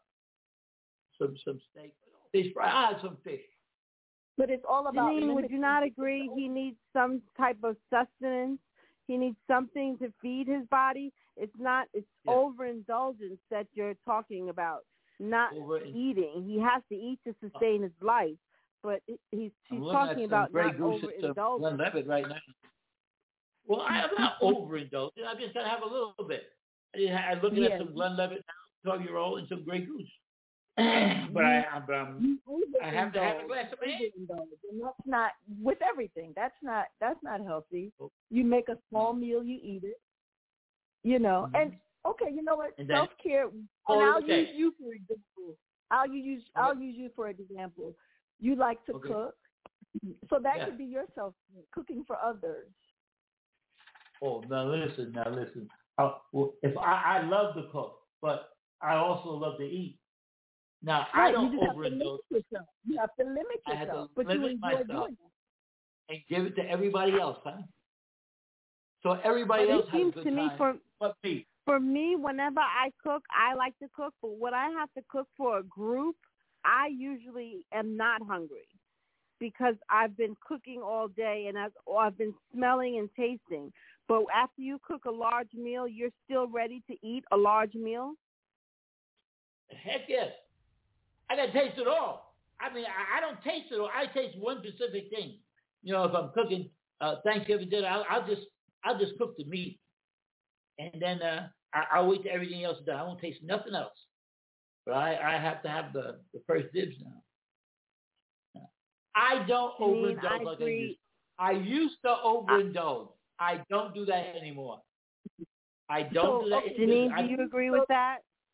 steak, fish fry. I'll have some fish. But it's all about. Janine, would you not agree? He needs some type of sustenance. He needs something to feed his body. It's overindulgence that you're talking about. Not eating. He has to eat to sustain his life. But she's talking about not overindulgence. Glenlivet right now. Well, I'm not overindulging. I'm just gonna have a little bit. I look at some Glenlivet now, 12-year-old, and some Grey Goose. But I have to have a glass of ale. And that's not with everything. That's not healthy. You make a small meal, you eat it. You know, and okay, you know what? Self-care. And I'll use you for example. I'll use you for example. You like to cook, so that could be your self-care, cooking for others. Oh, now listen. If I love to cook, but I also love to eat. Now, I don't overindulge. You have to limit yourself. I have to but limit you myself doing and give it to everybody else, huh? So everybody else has a good time. But me. For me, whenever I cook, I like to cook. But when I have to cook for a group, I usually am not hungry because I've been cooking all day and I've been smelling and tasting. But after you cook a large meal, you're still ready to eat a large meal? Heck yes. I got to taste it all. I mean, I don't taste it all. I taste one specific thing. You know, if I'm cooking Thanksgiving dinner, I'll just cook the meat. And then I'll wait till everything else is done. I won't taste nothing else. But I have to have the first dibs now. I don't overindulge like I used to. I used to overindulge. I don't do that anymore. I don't do that. Janine, do you agree with that?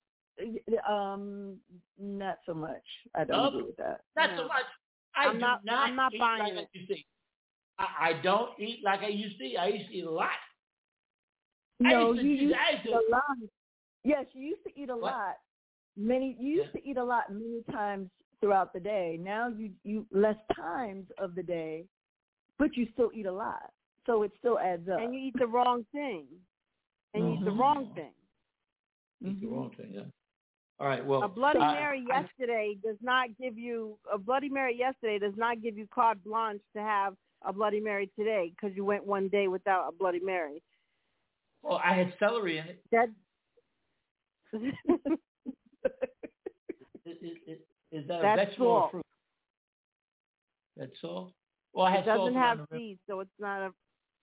Not so much. I don't agree with that. Not so much. I'm not buying like it. I used to eat. I don't eat like I used to eat. I used to eat a lot. No, you used to eat a lot. Yes, you used to eat a lot. You used to eat a lot many times throughout the day. Now you less times of the day, but you still eat a lot. So it still adds up. And you eat the wrong thing. You eat the wrong thing. Eat the wrong thing, yeah. All right. Well, a Bloody Mary yesterday does not give you carte blanche to have a Bloody Mary today because you went one day without a Bloody Mary. Well, I had celery in it. Is that a vegetable or fruit? That's salt. Well, I had salt. It doesn't have seeds, so it's not a.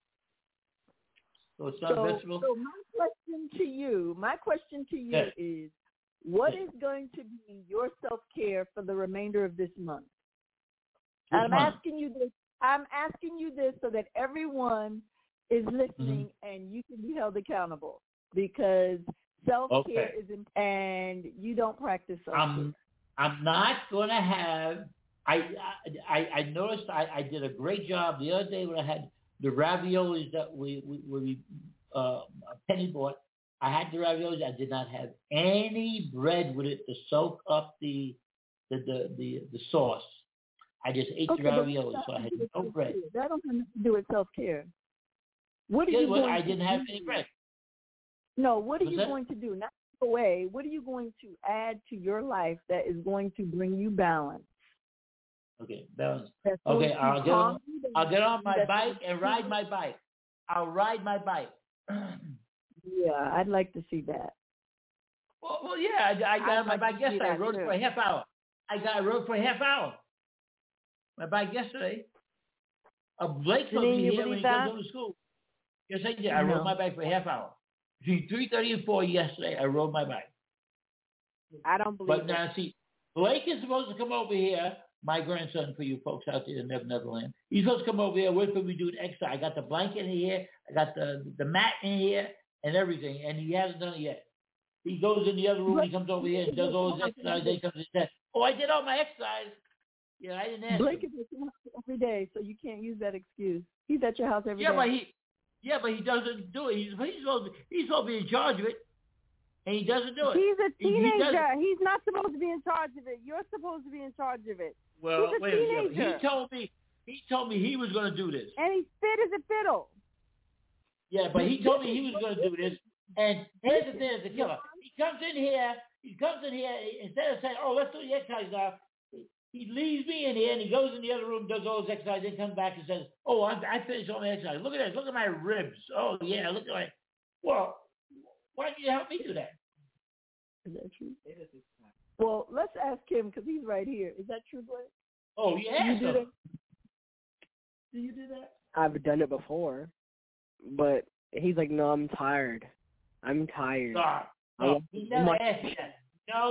So it's not a vegetable. So my question to you is, what is going to be your self-care for the remainder of this month? I'm asking you this so that everyone is listening and you can be held accountable, because self-care is important and you don't practice self-care. I'm not going to have. I noticed I did a great job the other day when I had the raviolis that we Penny bought. I had the raviolis. I did not have any bread with it to soak up the sauce. I just ate the raviolis, so I had no bread. That don't have to do with self-care. What are you going I to didn't do? have any bread. No, what are you going to do? Not take away. What are you going to add to your life that is going to bring you balance? Okay, balance. Okay, I'll get on my bike and ride my bike. I'll ride my bike. Yeah, I'd like to see that. Well, yeah, I got on my bike yesterday. I rode it for a half hour. I rode for a half hour. My bike yesterday. Blake told me here when he comes home to school. Yes, I did. I rode my bike for a half hour. Between 3:30 and 4 yesterday, I rode my bike. I don't believe But now, see, Blake is supposed to come over here, my grandson, for you folks out there in Neverland. He's supposed to come over here. What if we do an exercise? I got the blanket in here. I got the mat in here and everything, and he hasn't done it yet. He goes in the other room, he comes over here and does all his exercise. Then he comes and says, I did all my exercise. Yeah, I didn't ask Blake him. is at your house every day, so you can't use that excuse. He's at your house every day. But he doesn't do it. He's supposed to be in charge of it, and he doesn't do it. He's a teenager. He's not supposed to be in charge of it. You're supposed to be in charge of it. Well, He's a wait a minute. teenager. He told me he was going to do this. And he's fit as a fiddle. Yeah, but he told me he was going to do this. And here's the thing: as a killer, he comes in here. Instead of saying, "Oh, let's do the exercise now," he leaves me in here and he goes in the other room, does all his exercise, then comes back and says, "Oh, I finished all my exercise. Look at this. Look at my ribs. Oh yeah, look at my." Well, why don't you help me do that? Is that true? Well, let's ask him because he's right here. Is that true, Blake? Oh, yeah. Do you do that? I've done it before, but he's like, "No, I'm tired. I'm tired." No, he never asked me that.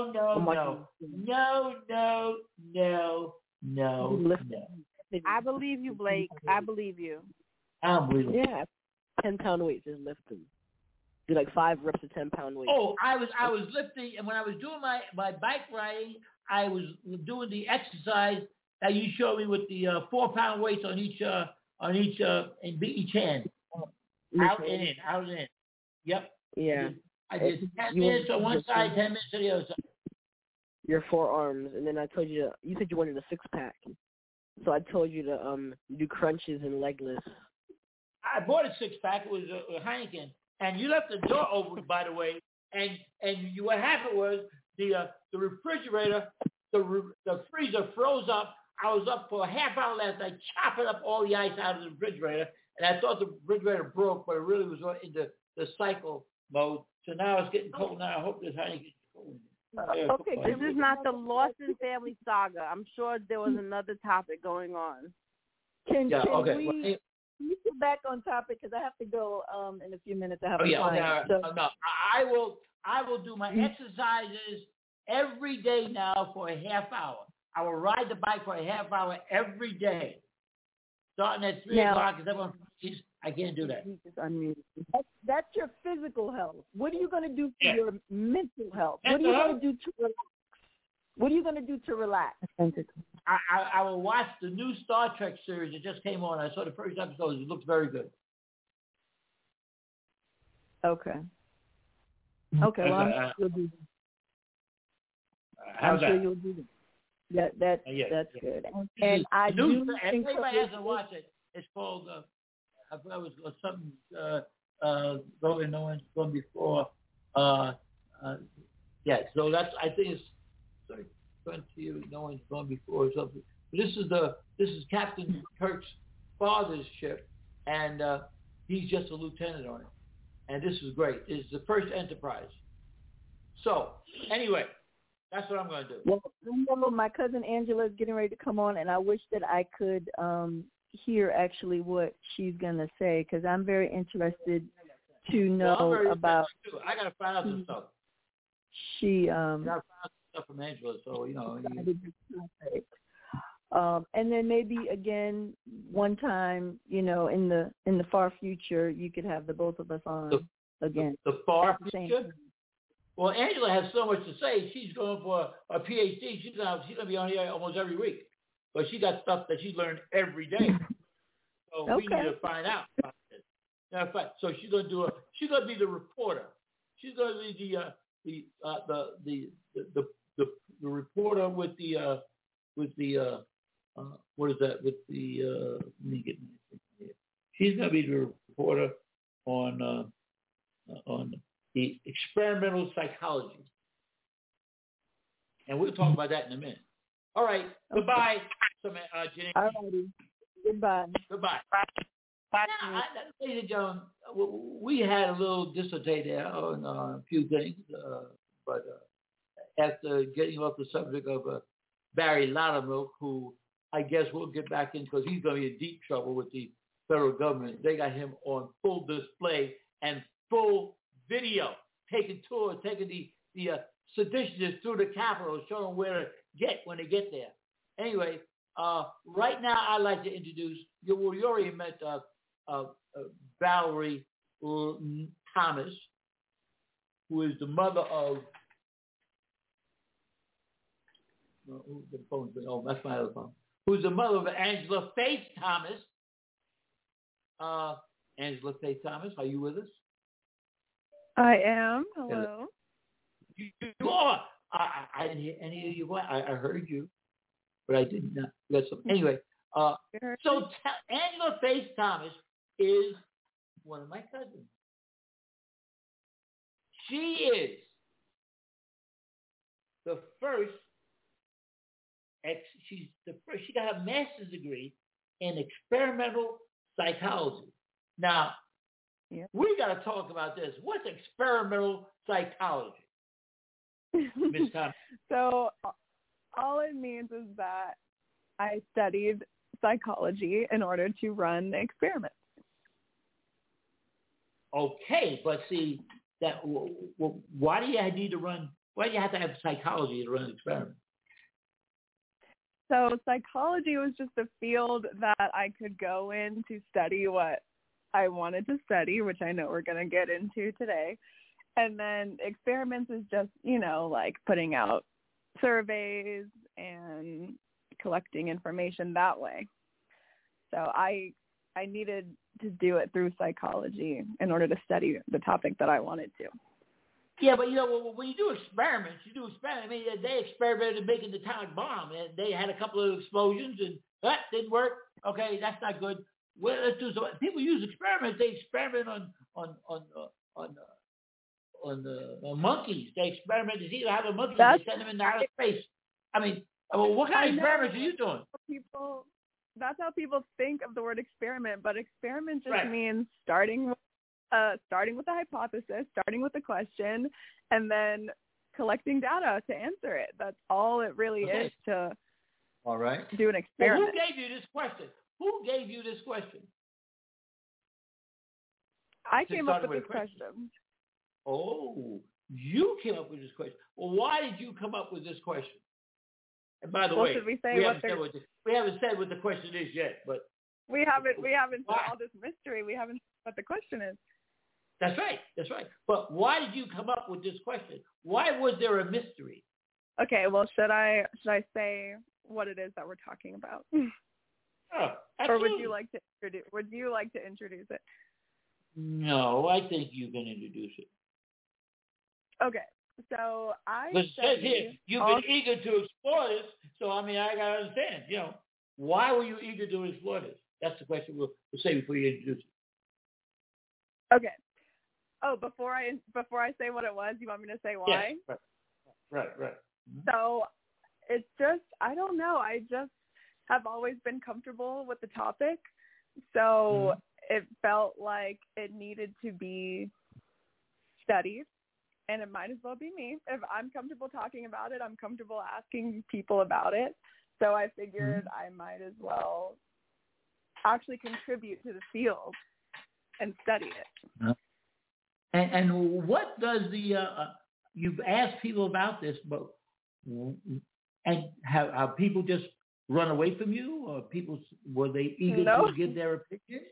No. I believe you, Blake. I believe you. I don't believe it. Yeah, 10-pound weights, just lift them. Do like 5 reps of 10-pound weights. Oh, I was lifting, and when I was doing my bike riding, I was doing the exercise that you showed me with the 4-pound weights on each hand, out and in. Yep. Yeah. I did 10 minutes on one side, 10 minutes on the other side. Your forearms, and then I told you you said you wanted a 6-pack, so I told you to do crunches and leg lifts. I bought a 6-pack. It was a Heineken, and you left the door open, by the way. And what happened was the refrigerator, the freezer froze up. I was up for a half hour last night, chopping up all the ice out of the refrigerator, and I thought the refrigerator broke, but it really was in the cycle mode. So now it's getting cold. Now I hope this Heineken gets cold. Okay, this is not the Lawson family saga. I'm sure there was another topic going on. Can we get back on topic because I have to go in a few minutes. I have a client. No, I will do my exercises every day now for a half hour. I will ride the bike for a half hour every day, starting at 3 o'clock. I can't do that. That's your physical health. What are you going to do for your mental health? What are you going to do to relax? What are you going to do to relax? I will watch the new Star Trek series that just came on. I saw the first episode. It looks very good. Okay. Okay. Well, I'm sure you'll do that. How's I'm sure you'll do that. That's good. And I do think if anybody hasn't watched it, it's called. I forgot it was something going no one's gone before. Yeah, so that's I think it's 20 no one's gone before or something. But this is Captain Kirk's father's ship, and he's just a lieutenant on it. And this is great. It's the first Enterprise. So anyway, that's what I'm going to do. Well, my cousin Angela is getting ready to come on, and I wish that I could hear actually what she's going to say because I'm very interested to know about. I got to find out some stuff. She I got to find out some stuff from Angela, so you know. And then maybe again one time, you know, in the far future, you could have the both of us on again. The far future. Well, Angela has so much to say. She's going for a PhD. She's going to be on here almost every week. But she got stuff that she learned every day. So we need to find out about this. So she's going to she's going to be the reporter. She's going to be the reporter with the what is that? With the let me get my thing here. She's going to be the reporter on the experimental psychology. And we'll talk about that in a minute. All right. Goodbye, Jenny. All righty. Goodbye. Goodbye. Now, ladies and gentlemen, we had a little dissertation there on a few things, but after getting off the subject of Barry Loudermilk, who I guess we'll get back in because he's going to be in deep trouble with the federal government. They got him on full display and full video, taking the seditionists through the Capitol, showing them where to get when they get there. Anyway, right now I'd like to introduce, you already met Valerie Thomas, who is the mother of, that's my other phone, who's the mother of Angela Faith Thomas. Angela Faith Thomas, are you with us? I am. Hello. You are. I didn't hear any of your voice. I heard you. but I did not get some. Anyway, so Angela Faith Thomas is one of my cousins. She is the first. She's the first. She got a master's degree in experimental psychology. Now, we got to talk about this. What's experimental psychology, Ms. Thomas? So, all it means is that I studied psychology in order to run experiments. Okay, but see that. Why do you need to run? Why do you have to have psychology to run an experiment? So psychology was just a field that I could go in to study what I wanted to study, which I know we're going to get into today. And then experiments is just, like putting out surveys and collecting information that way. So I needed to do it through psychology in order to study the topic that I wanted to. Yeah, but when you do experiments, I mean, they experimented making the atomic bomb, and they had a couple of explosions, and that didn't work. Okay, that's not good. Well, let's do so. People use experiments. They experiment on monkeys. They experiment to see how the monkeys. They send them into outer space. I mean, what kind of experiments are you doing? That's how people think of the word experiment, but experiment just means starting with a hypothesis, starting with a question, and then collecting data to answer it. That's all it really is to do an experiment. Well, who gave you this question? I came up with this question. Oh, you came up with this question. Well, why did you come up with this question? And by the way, should we haven't said what the question is yet, but we haven't said all this mystery. We haven't said what the question is. That's right. But why did you come up with this question? Why was there a mystery? Okay, well, should I say what it is that we're talking about? Oh, or would you like to introduce it? No, I think you can introduce it. Okay, so Because it says here, you've been eager to explore this, so I mean, I gotta understand, why were you eager to explore this? That's the question we'll say before you introduce it. Okay. Oh, before I say what it was, you want me to say why? Yes, right. So it's just, I don't know. I just have always been comfortable with the topic. So it felt like it needed to be studied, and it might as well be me. If I'm comfortable talking about it, I'm comfortable asking people about it. So I figured I might as well actually contribute to the field and study it. And what does you've asked people about this, but and have people just run away from you, or were they eager to give their opinion?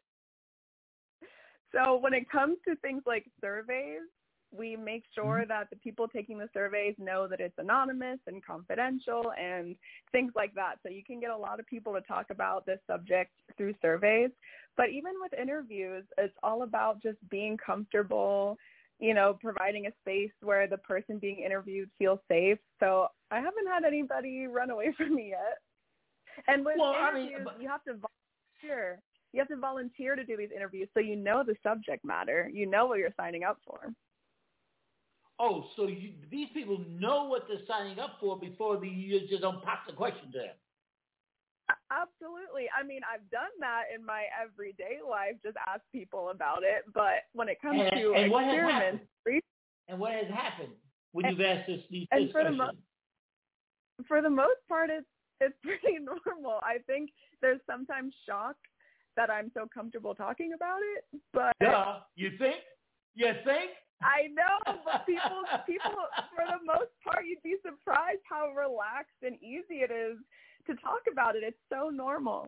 So when it comes to things like surveys, we make sure that the people taking the surveys know that it's anonymous and confidential and things like that. So you can get a lot of people to talk about this subject through surveys. But even with interviews, it's all about just being comfortable, providing a space where the person being interviewed feels safe. So I haven't had anybody run away from me yet. And with interviews, you have to volunteer. You have to volunteer to do these interviews, so you know the subject matter. You know what you're signing up for. Oh, so these people know what they're signing up for before you just don't pop the question to them. Absolutely. I mean, I've done that in my everyday life, just ask people about it. But when it comes to experiments... And what has happened when you've asked these questions? For the most part, it's pretty normal. I think there's sometimes shock that I'm so comfortable talking about it. But you think? You think? I know, but people, for the most part, you'd be surprised how relaxed and easy it is to talk about it. It's so normal.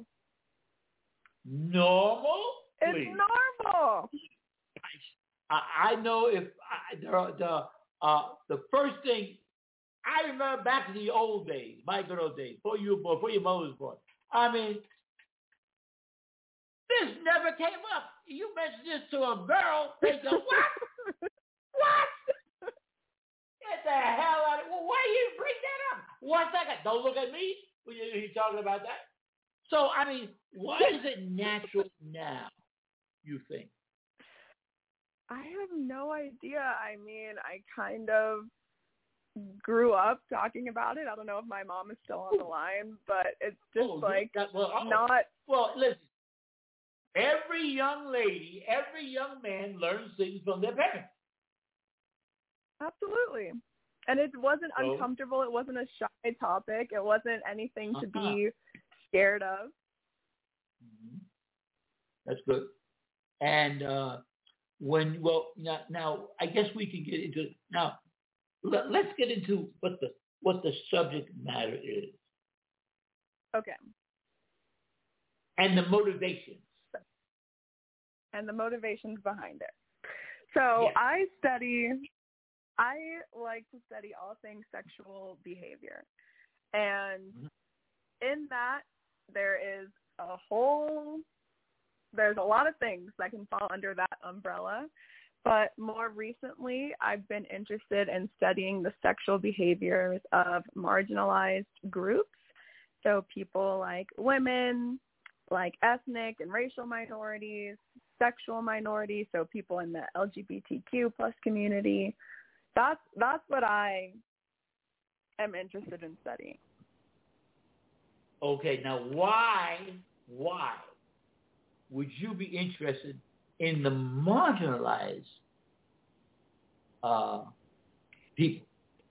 Normal? It's normal. I know the first thing I remember back in the old days, my good old days, before your mother was born. I mean, this never came up. You mentioned this to a girl, they go, what? What? Get the hell out of it. Well, why you bring that up? 1 second. Don't look at me. You're talking about that? So, I mean, why is it natural now, you think? I have no idea. I mean, I kind of grew up talking about it. I don't know if my mom is still on the line, but it's just not. Well, listen. Every young lady, every young man learns things from their parents. Absolutely. And it wasn't uncomfortable. It wasn't a shy topic. It wasn't anything to be scared of. Mm-hmm. That's good. And now I guess we can get into now. Let's get into what the subject matter is. Okay. And the motivations. And the motivations behind it. So yes. I like to study all things sexual behavior. And in that, there's a lot of things that can fall under that umbrella. But more recently, I've been interested in studying the sexual behaviors of marginalized groups. So people like women, like ethnic and racial minorities, sexual minorities, so people in the LGBTQ plus community. That's what I am interested in studying. Okay, now why would you be interested in the marginalized people?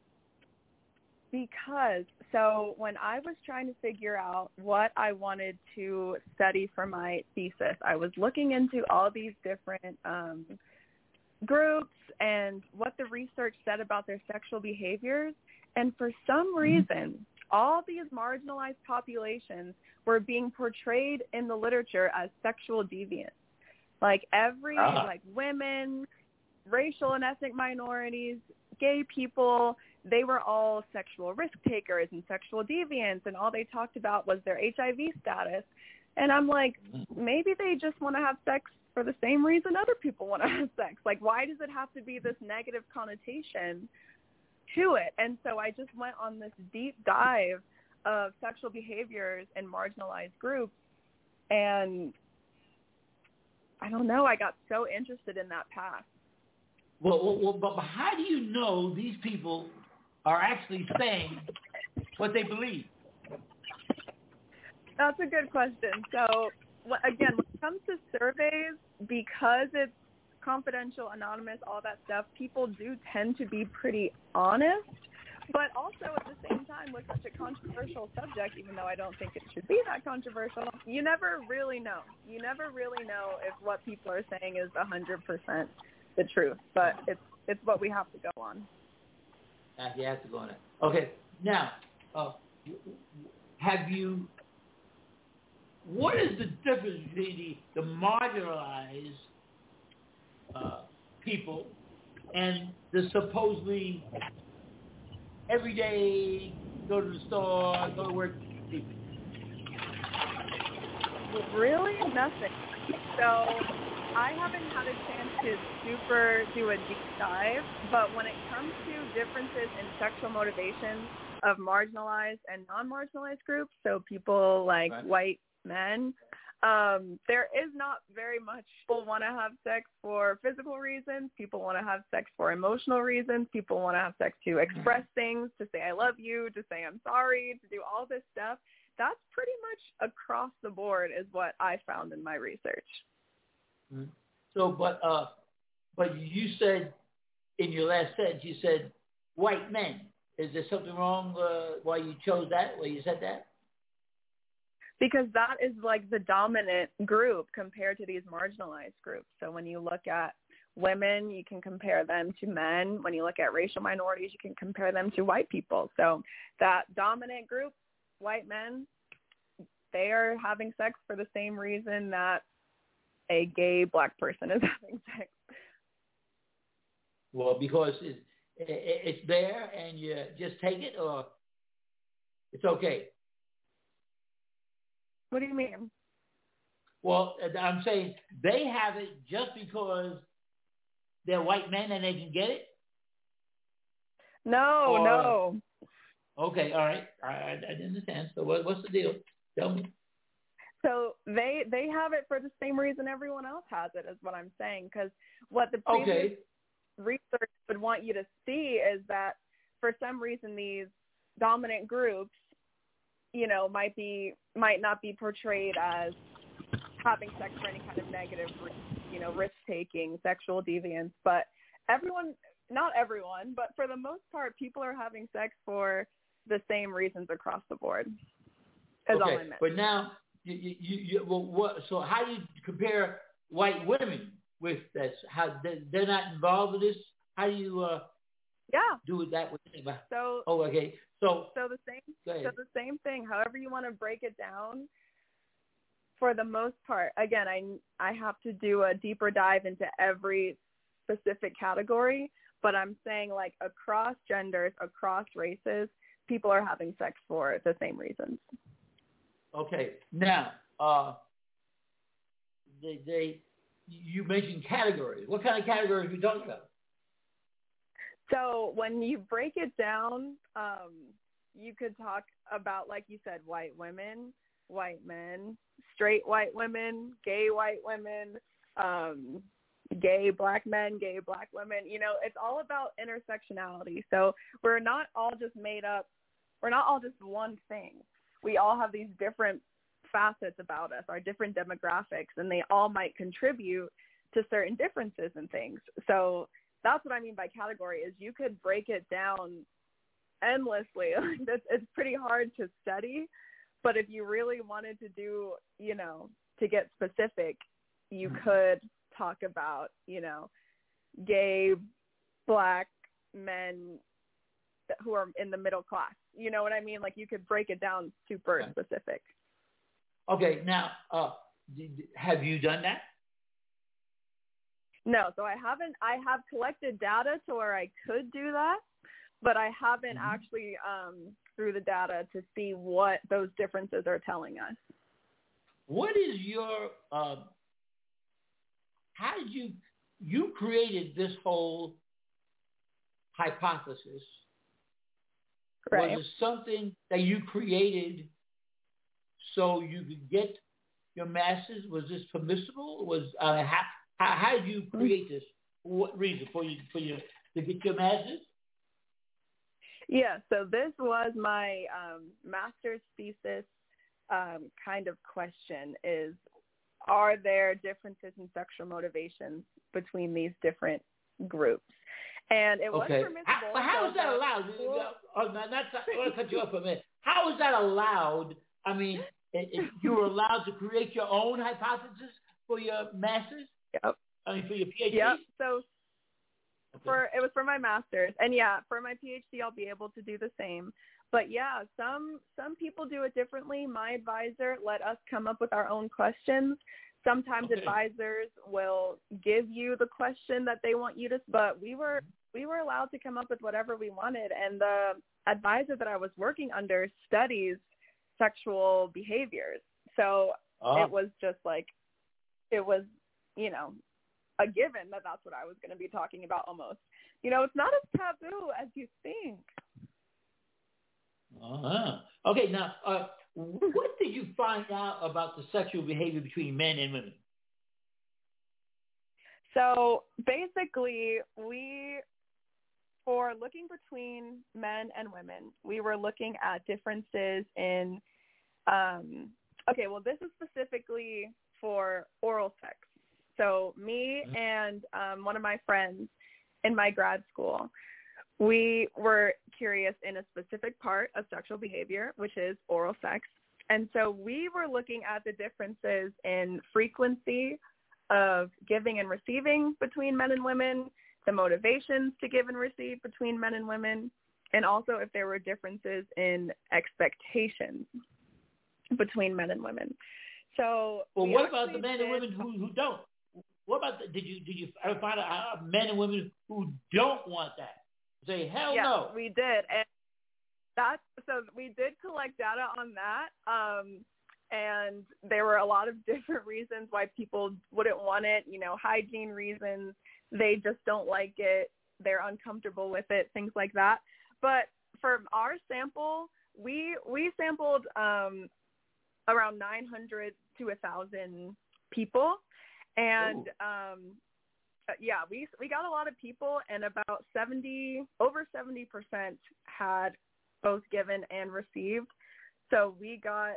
Because, so when I was trying to figure out what I wanted to study for my thesis, I was looking into all these different groups and what the research said about their sexual behaviors. And for some reason, all these marginalized populations were being portrayed in the literature as sexual deviants. Like like women, racial and ethnic minorities, gay people, they were all sexual risk takers and sexual deviants, and all they talked about was their HIV status. And I'm like, maybe they just want to have sex for the same reason other people want to have sex. Like, why does it have to be this negative connotation to it? And so I just went on this deep dive of sexual behaviors in marginalized groups, and I don't know, I got so interested in that path. Well, but how do you know these people are actually saying what they believe? That's a good question. So, again, when it comes to surveys, because it's confidential, anonymous, all that stuff, people do tend to be pretty honest. But also at the same time, with such a controversial subject, even though I don't think it should be that controversial, you never really know. You never really know if what people are saying is 100% the truth. But it's what we have to go on. You have to go on it. Okay. Now, what is the difference between the marginalized people and the supposedly everyday, go to the store, go to work people? Really? Nothing. So I haven't had a chance to do a deep dive, but when it comes to differences in sexual motivations of marginalized and non-marginalized groups, so people like white men, there is not very much. People want to have sex for physical reasons. People want to have sex for emotional reasons. People want to have sex to express things, to say I love you, to say I'm sorry, to do all this stuff. That's pretty much across the board is what I found in my research. Mm-hmm. So, but you said in your last sentence, you said white men. Is there something wrong why you chose that, why you said that? Because that is like the dominant group compared to these marginalized groups. So when you look at women, you can compare them to men. When you look at racial minorities, you can compare them to white people. So that dominant group, white men, they are having sex for the same reason that a gay black person is having sex. Well, because it's there and you just take it, or it's okay? What do you mean? Well, I'm saying they have it just because they're white men and they can get it? No. Okay, all right. I understand. So what's the deal? Tell me. So they have it for the same reason everyone else has it, is what I'm saying. Because what the previous research would want you to see is that for some reason these dominant groups, might not be portrayed as having sex for any kind of negative, risk-taking, sexual deviance. But not everyone, but for the most part, people are having sex for the same reasons across the board. Is all I meant. But now, so how do you compare white women with this? How they're not involved with this? How do you do it that way? So the same thing. However you want to break it down. For the most part, again, I have to do a deeper dive into every specific category, but I'm saying like across genders, across races, people are having sex for the same reasons. Okay. Now, you mentioned categories. What kind of categories are we talking about? So when you break it down, you could talk about, like you said, white women, white men, straight white women, gay white women, gay black men, gay black women. It's all about intersectionality. So we're not all just one thing. We all have these different facets about us, our different demographics, and they all might contribute to certain differences in things. So that's what I mean by category, is you could break it down endlessly. It's pretty hard to study, but if you really wanted to do, to get specific, you could talk about, gay black men who are in the middle class. You know what I mean? Like you could break it down super specific. Okay. Now, have you done that? No. So I haven't. I have collected data to where I could do that, but I haven't actually through the data to see what those differences are telling us. What is your, how did you created this whole hypothesis? Right. Was it something that you created so you could get your masses? Was this permissible? How did you create this? For what reason? For you to get your masses? Yeah. So this was my master's thesis kind of question: is are there differences in sexual motivations between these different groups? And it was permissible. How is that allowed? I want to cut you off for a minute. How is that allowed? I mean, you were allowed to create your own hypothesis for your master's? Yep. I mean, for your PhD? Yep. So it was for my master's. And for my PhD, I'll be able to do the same. But some people do it differently. My advisor let us come up with our own questions. Sometimes advisors will give you the question that they want you to, but we were allowed to come up with whatever we wanted. And the advisor that I was working under studies sexual behaviors. So it was just like, it was, a given that that's what I was going to be talking about almost. It's not as taboo as you think. Okay, now, what did you find out about the sexual behavior between men and women? So basically, for looking between men and women, we were looking at differences in, this is specifically for oral sex. So me and one of my friends in my grad school, we were curious in a specific part of sexual behavior, which is oral sex. And so we were looking at the differences in frequency of giving and receiving between men and women, the motivations to give and receive between men and women, and also if there were differences in expectations between men and women. So, what about the men and women who don't? What about did you ever find out men and women who don't want that? Say hell no. We did, and so we did collect data on that. And there were a lot of different reasons why people wouldn't want it. Hygiene reasons. They just don't like it. They're uncomfortable with it. Things like that. But for our sample, we sampled around 900 to 1,000 people, and we got a lot of people, and about over 70% had both given and received. So we got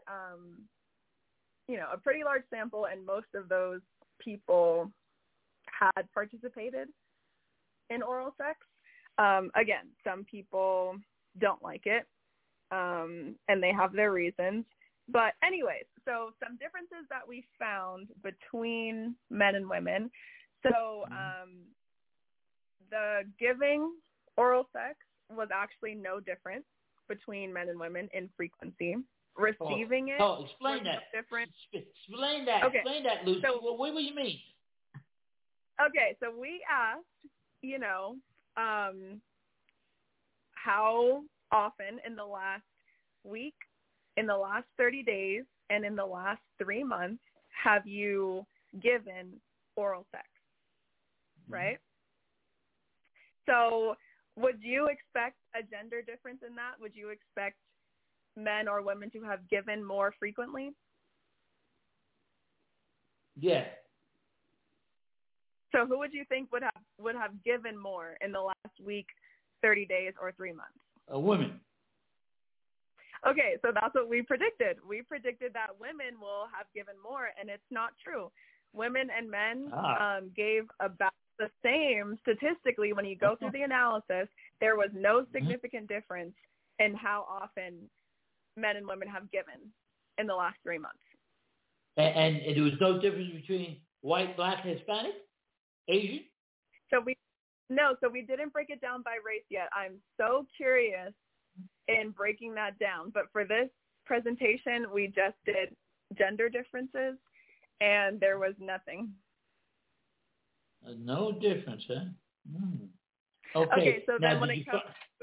a pretty large sample, and most of those people had participated in oral sex. Again, some people don't like it, and they have their reasons. But anyways, so some differences that we found between men and women. So the giving oral sex was actually no different between men and women in frequency. Receiving it explain that. Different. Explain that. Okay. Explain that, Lucy. So, what do you mean? Okay, so we asked, how often in the last week, in the last 30 days, and in the last 3 months have you given oral sex, right? So would you expect a gender difference in that? Would you expect men or women to have given more frequently? Yeah. So who would you think would have given more in the last week, 30 days, or 3 months? A woman. Okay, so that's what we predicted. We predicted that women will have given more, and it's not true. Women and men gave about the same statistically. When you go through the analysis, there was no significant difference in how often men and women have given in the last 3 months. And there was no difference between white, black, and Hispanic, Asian? So we didn't break it down by race yet. I'm so curious in breaking that down. But for this presentation, we just did gender differences, and there was nothing. No difference, huh? Okay, so now, then when it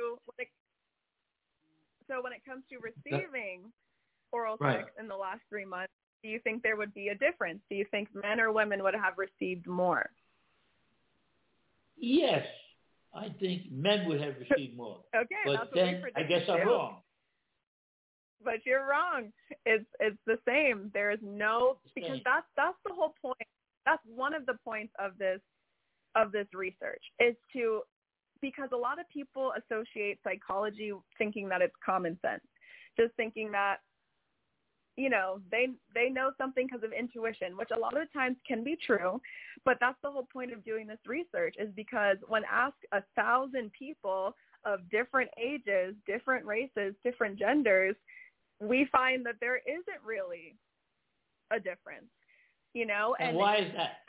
comes to receiving oral sex in the last 3 months, do you think there would be a difference? Do you think men or women would have received more? Yes, I think men would have received more. Okay, but that's then what we predicted I guess I'm too. wrong. But you're wrong. It's the same. There is no, because that's the whole point. That's one of the points of this research is because a lot of people associate psychology thinking that it's common sense, just thinking that they know something because of intuition, which a lot of the times can be true. But that's the whole point of doing this research, is because when asked 1,000 people of different ages, different races, different genders, we find that there isn't really a difference, And why is that?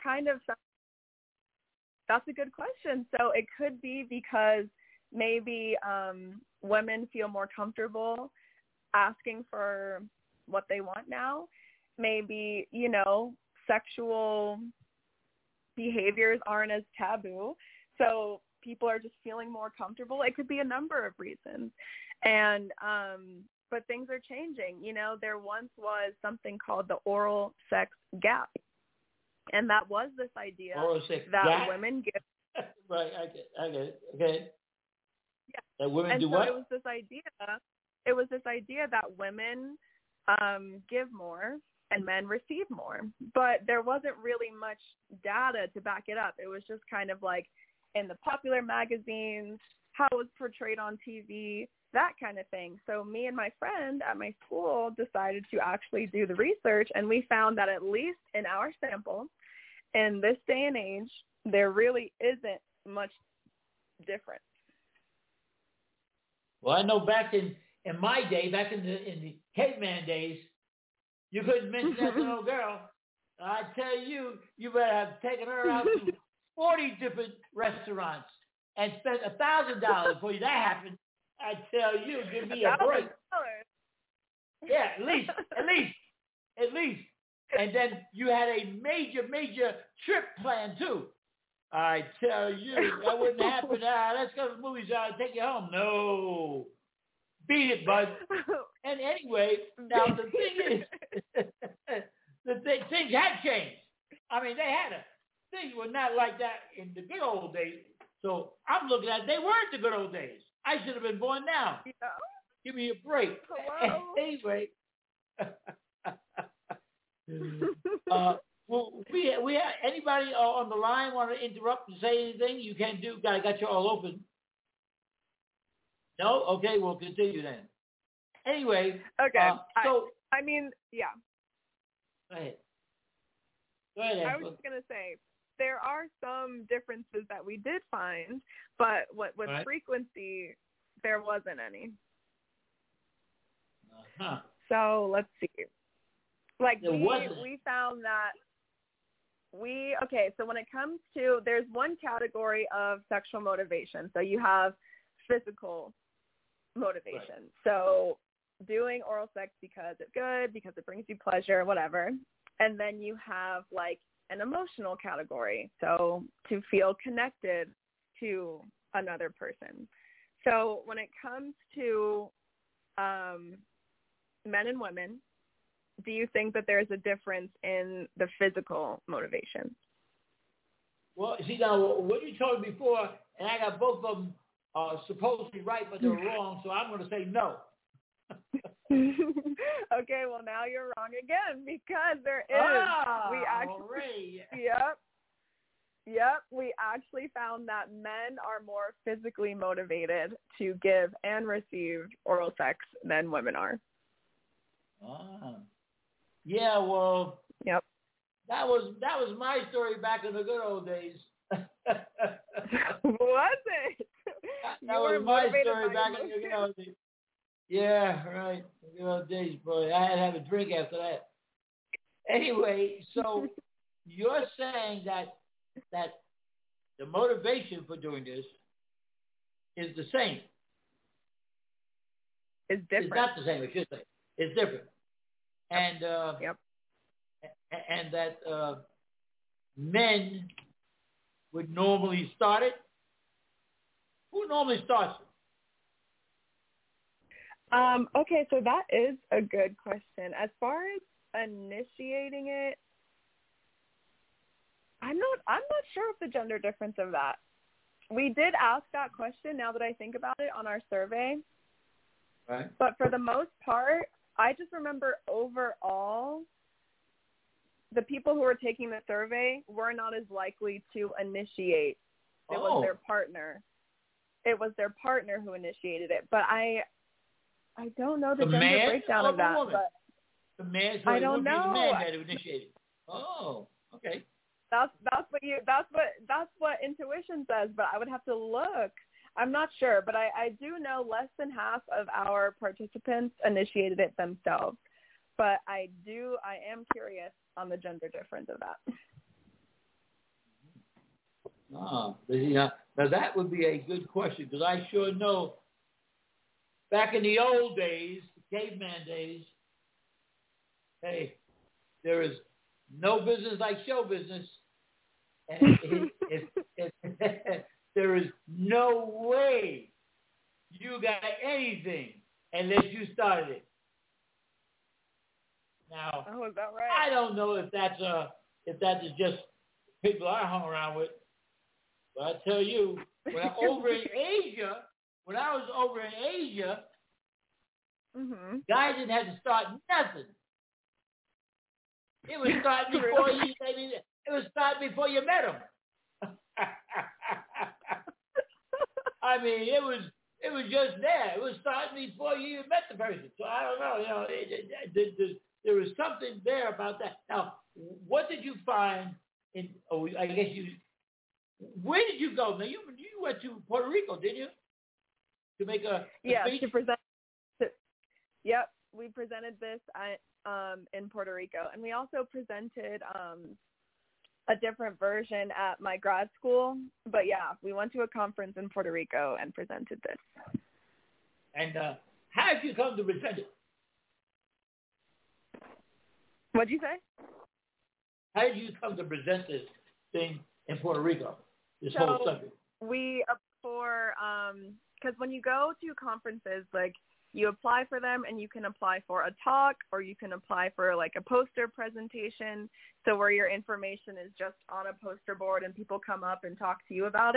That's a good question. So it could be because maybe women feel more comfortable asking for what they want now. Maybe, sexual behaviors aren't as taboo. So people are just feeling more comfortable. It could be a number of reasons. And, but things are changing. There once was something called the oral sex gap. And that was this idea that women give. Right, I get it. Okay. Yeah. That women and do so what? It was this idea that women give more and men receive more. But there wasn't really much data to back it up. It was just kind of like in the popular magazines, how it was portrayed on TV, that kind of thing. So me and my friend at my school decided to actually do the research, and we found that at least in our sample, in this day and age, there really isn't much difference. Well, I know back in my day, back in the caveman days, you couldn't mention that to no girl. I tell you, you better have taken her out to 40 different restaurants and spent $1,000 for you. That happened. I tell you, give me a break. Yeah, at least. And then you had a major trip plan too. I tell you, that wouldn't happen. Let's go to the movies. Take you home. No. Beat it, bud. And anyway, now the thing is, things had changed. I mean, things were not like that in the good old days. So I'm looking at it, they weren't the good old days. I should have been born now. Yeah. Give me a break. Hello. Anyway. Well, we have anybody on the line want to interrupt and say anything? You can do. I got you all open. No? Okay, we'll continue then. Anyway. Okay. So I mean, yeah. Go ahead. Go ahead. I was just gonna say there are some differences that we did find, but with right. frequency, there wasn't any. Uh-huh. So let's see. Like we found that so when it comes to, there's one category of sexual motivation. So you have physical motivation. Right. So doing oral sex because it's good, because it brings you pleasure, whatever. And then you have like an emotional category. So to feel connected to another person. So when it comes to men and women, do you think that there's a difference in the physical motivation? Well, see, now, what you told me before, and I got both of them supposedly right, but they're wrong, so I'm going to say no. Okay, well, now you're wrong again, because there is. Yep, we actually found that men are more physically motivated to give and receive oral sex than women are. Yeah, well, yep. That was my story back in the good old days. Was it? That was my story back in the good old days. Yeah, right. The good old days, boy. I had to have a drink after that. Anyway, so you're saying that the motivation for doing this is the same. It's different. It's not the same, I should say. It's different. And yep. And that men would normally start it. Who normally starts it? Okay, so that is a good question. As far as initiating it, I'm not sure of the gender difference of that. We did ask that question, now that I think about it, on our survey. Right. But for the most part, I just remember overall, the people who were taking the survey were not as likely to initiate. It was their partner. It was their partner who initiated it. But I don't know the gender breakdown of that. But the man, so I don't know. The man that initiated. Oh, okay. That's what intuition says. But I would have to look. I'm not sure, but I do know less than half of our participants initiated it themselves. But I am curious on the gender difference of that. Now that would be a good question, because I sure know back in the old days, caveman days, hey, there is no business like show business. And there is no way you got anything unless you started it. Now, is that right? I don't know if that is just people I hung around with, but I tell you, when I was over in Asia, mm-hmm. guys didn't have to start nothing. It was starting before you. I mean, it was starting before you met them. I mean, it was just there. It was starting before you even met the person. So I don't know. There was something there about that. Now, what did you find in? Oh, I guess you. Where did you go? Now you went to Puerto Rico, didn't you? To make a speech? To present. Yep, we presented this in Puerto Rico, and we also presented a different version at my grad school. But yeah, we went to a conference in Puerto Rico and presented this. And how did you come to present it? What'd you say? How did you come to present this thing in Puerto Rico? This whole subject. Because when you go to conferences, like, you apply for them, and you can apply for a talk, or you can apply for like a poster presentation, so where your information is just on a poster board and people come up and talk to you about it.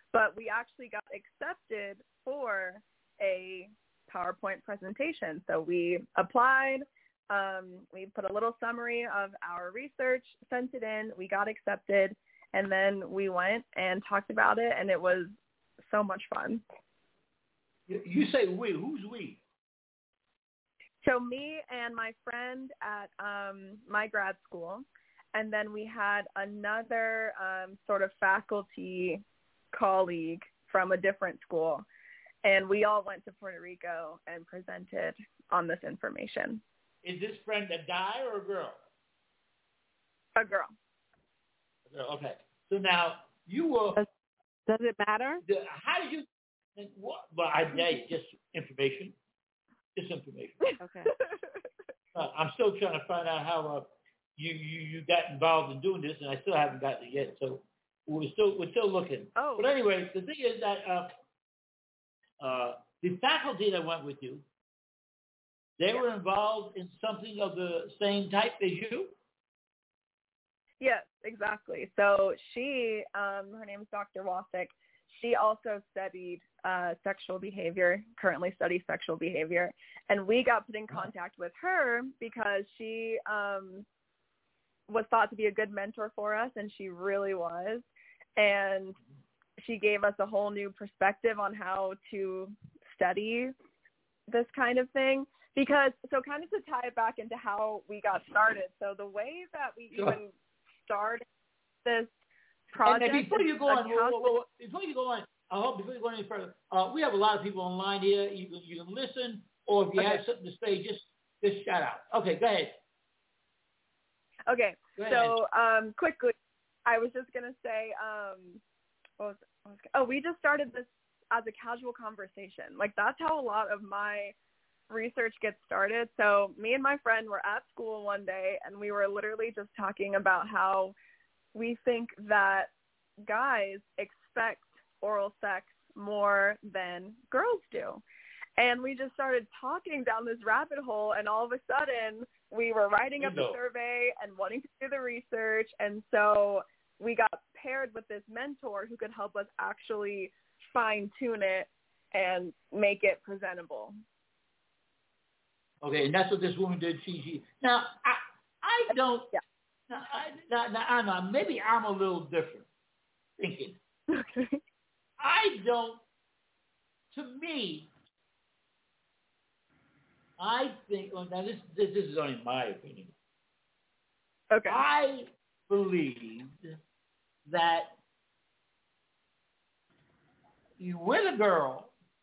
but we actually got accepted for a PowerPoint presentation. So we applied, we put a little summary of our research, sent it in, we got accepted, and then we went and talked about it, and it was so much fun. You say we. Who's we? So me and my friend at my grad school, and then we had another sort of faculty colleague from a different school, and we all went to Puerto Rico and presented on this information. Is this friend a guy or a girl? A girl. A girl. Okay. So now you were. Does it matter? How did you? Well, just information. Just information. Okay. I'm still trying to find out how you got involved in doing this, and I still haven't gotten it yet. So we're still looking. Oh. But anyway, the thing is that the faculty that went with you, they were involved in something of the same type as you? Yes, exactly. So she, her name is Dr. Wasik. She also studied sexual behavior, currently studies sexual behavior. And we got put in contact with her because she was thought to be a good mentor for us, and she really was. And she gave us a whole new perspective on how to study this kind of thing. Because, so kind of to tie it back into how we got started. So the way that we even started this project. And before you go on, before you go any further, we have a lot of people online here. You can listen, or if you have something to say, just shout out. Okay, go ahead. Okay, so quickly, I was just gonna say, we just started this as a casual conversation. Like that's how a lot of my research gets started. So me and my friend were at school one day, and we were literally just talking about how we think that guys expect oral sex more than girls do. And we just started talking down this rabbit hole, and all of a sudden we were writing up a survey and wanting to do the research. And so we got paired with this mentor who could help us actually fine tune it and make it presentable. Okay, and that's what this woman did. She now I don't. Yeah. Now, maybe I'm a little different thinking. Okay. I don't. To me, I think. Well, now this is only my opinion. Okay. I believed that you with a girl,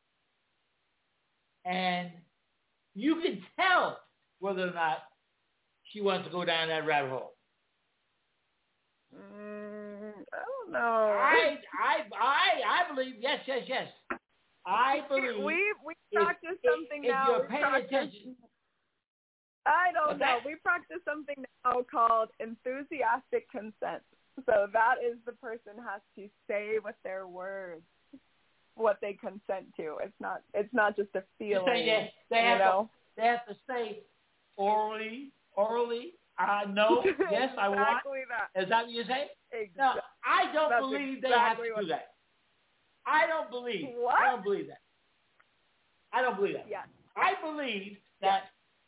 and you can tell whether or not she wants to go down that rabbit hole. I don't know. I believe yes. I believe we practice something now. If you're paying attention. I don't know. We practice something now called enthusiastic consent. So that is the person has to say with their words what they consent to. It's not just a feeling. They have to say orally. No. Yes, I want. Exactly that. Is that what you say? Exactly. No, I don't believe they have to do that. I don't believe. What? I don't believe that. Yes. I believe that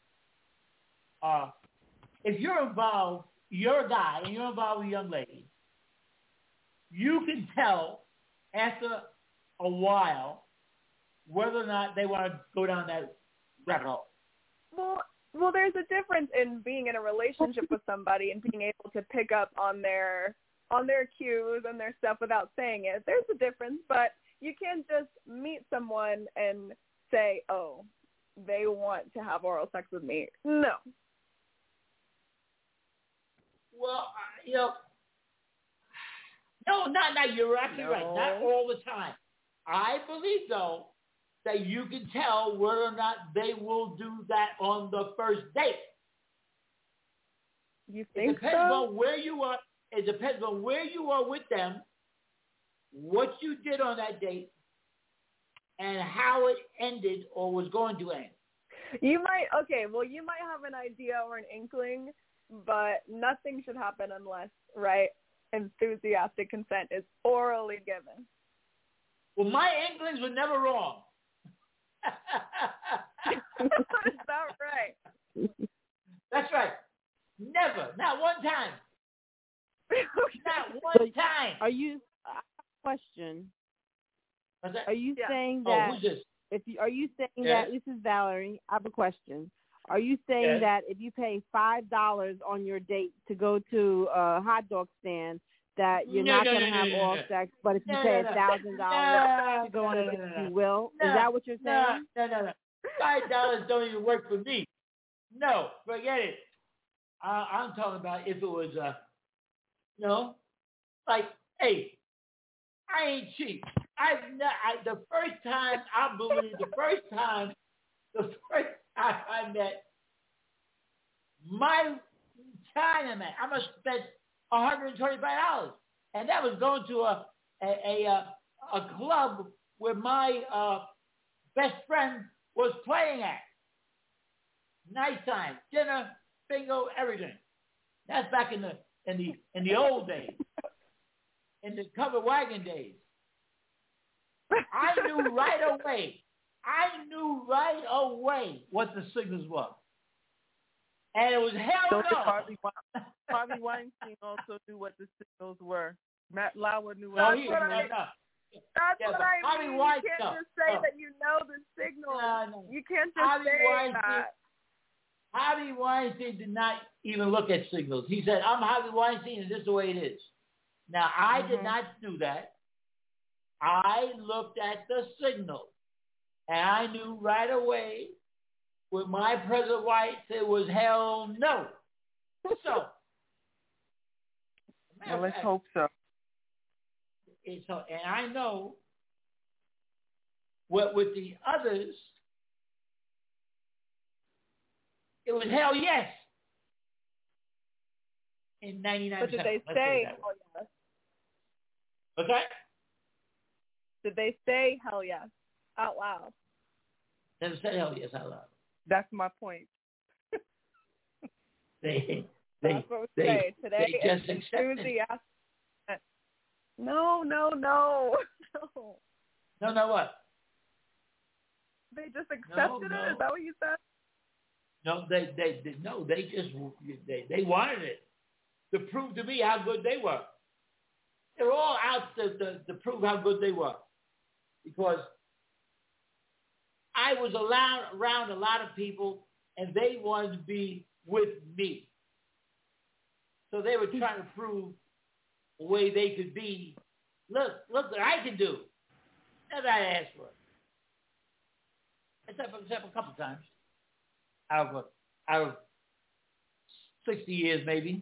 if you're involved, you're a guy and you're involved with a young lady, you can tell after a while whether or not they want to go down that rabbit hole. Well, there's a difference in being in a relationship with somebody and being able to pick up on their cues and their stuff without saying it. There's a difference, but you can't just meet someone and say, oh, they want to have oral sex with me. No. Well, no, not you're absolutely right. Not all the time. I believe, though, that you can tell whether or not they will do that on the first date. You think it depends on where you are. It depends on where you are with them, what you did on that date, and how it ended or was going to end. You might have an idea or an inkling, but nothing should happen unless, right, enthusiastic consent is orally given. Well, my inklings were never wrong. Is that right? That's right. Never. Not one time. Not one time. Are you? I have a question. What's that? Are you saying Oh, that? who's this? Are you saying Yes. that? This is Valerie. I have a question. Are you saying Yes. that if you pay $5 on your date to go to a hot dog stand, that you're not going to have oral sex, but if you pay $1,000 to go on a date, you will? Is that what you're saying? No. $5 don't even work for me. No, forget it. I'm talking about if it was, like, hey, I ain't cheap. The first time I met my Chinaman, I must have spent $125, and that was going to a club where my best friend was playing at. Nice time, dinner, bingo, everything. That's back in the old days, in the covered wagon days. I knew right away what the signals were. And it was hell no. Harvey Weinstein also knew what the signals were. Matt Lauer knew what That's the what signals I mean. You can't just say that you know the signals. No. You can't just say that. Harvey Weinstein did not even look at signals. He said, I'm Harvey Weinstein, and this is the way it is. Now, I did not do that. I looked at the signal, and I knew right away with my present whites it was hell no. So, well, let's hope so. And I know what with the others, it was hell yes. In 99%. But did they say hell yes? What's that? Did they say hell yes out loud? Never said hell yes out loud. That's my point. They Today they just as accepted soon as he asked, no. No, what? They just accepted it? Is that what you said? No, they wanted it to prove to me how good they were. They were all out to prove how good they were, because I was around a lot of people, and they wanted to be with me. So they were trying to prove the way they could be. Look what I can do. That's what I asked for. Except a couple times. Out of 60 years, maybe.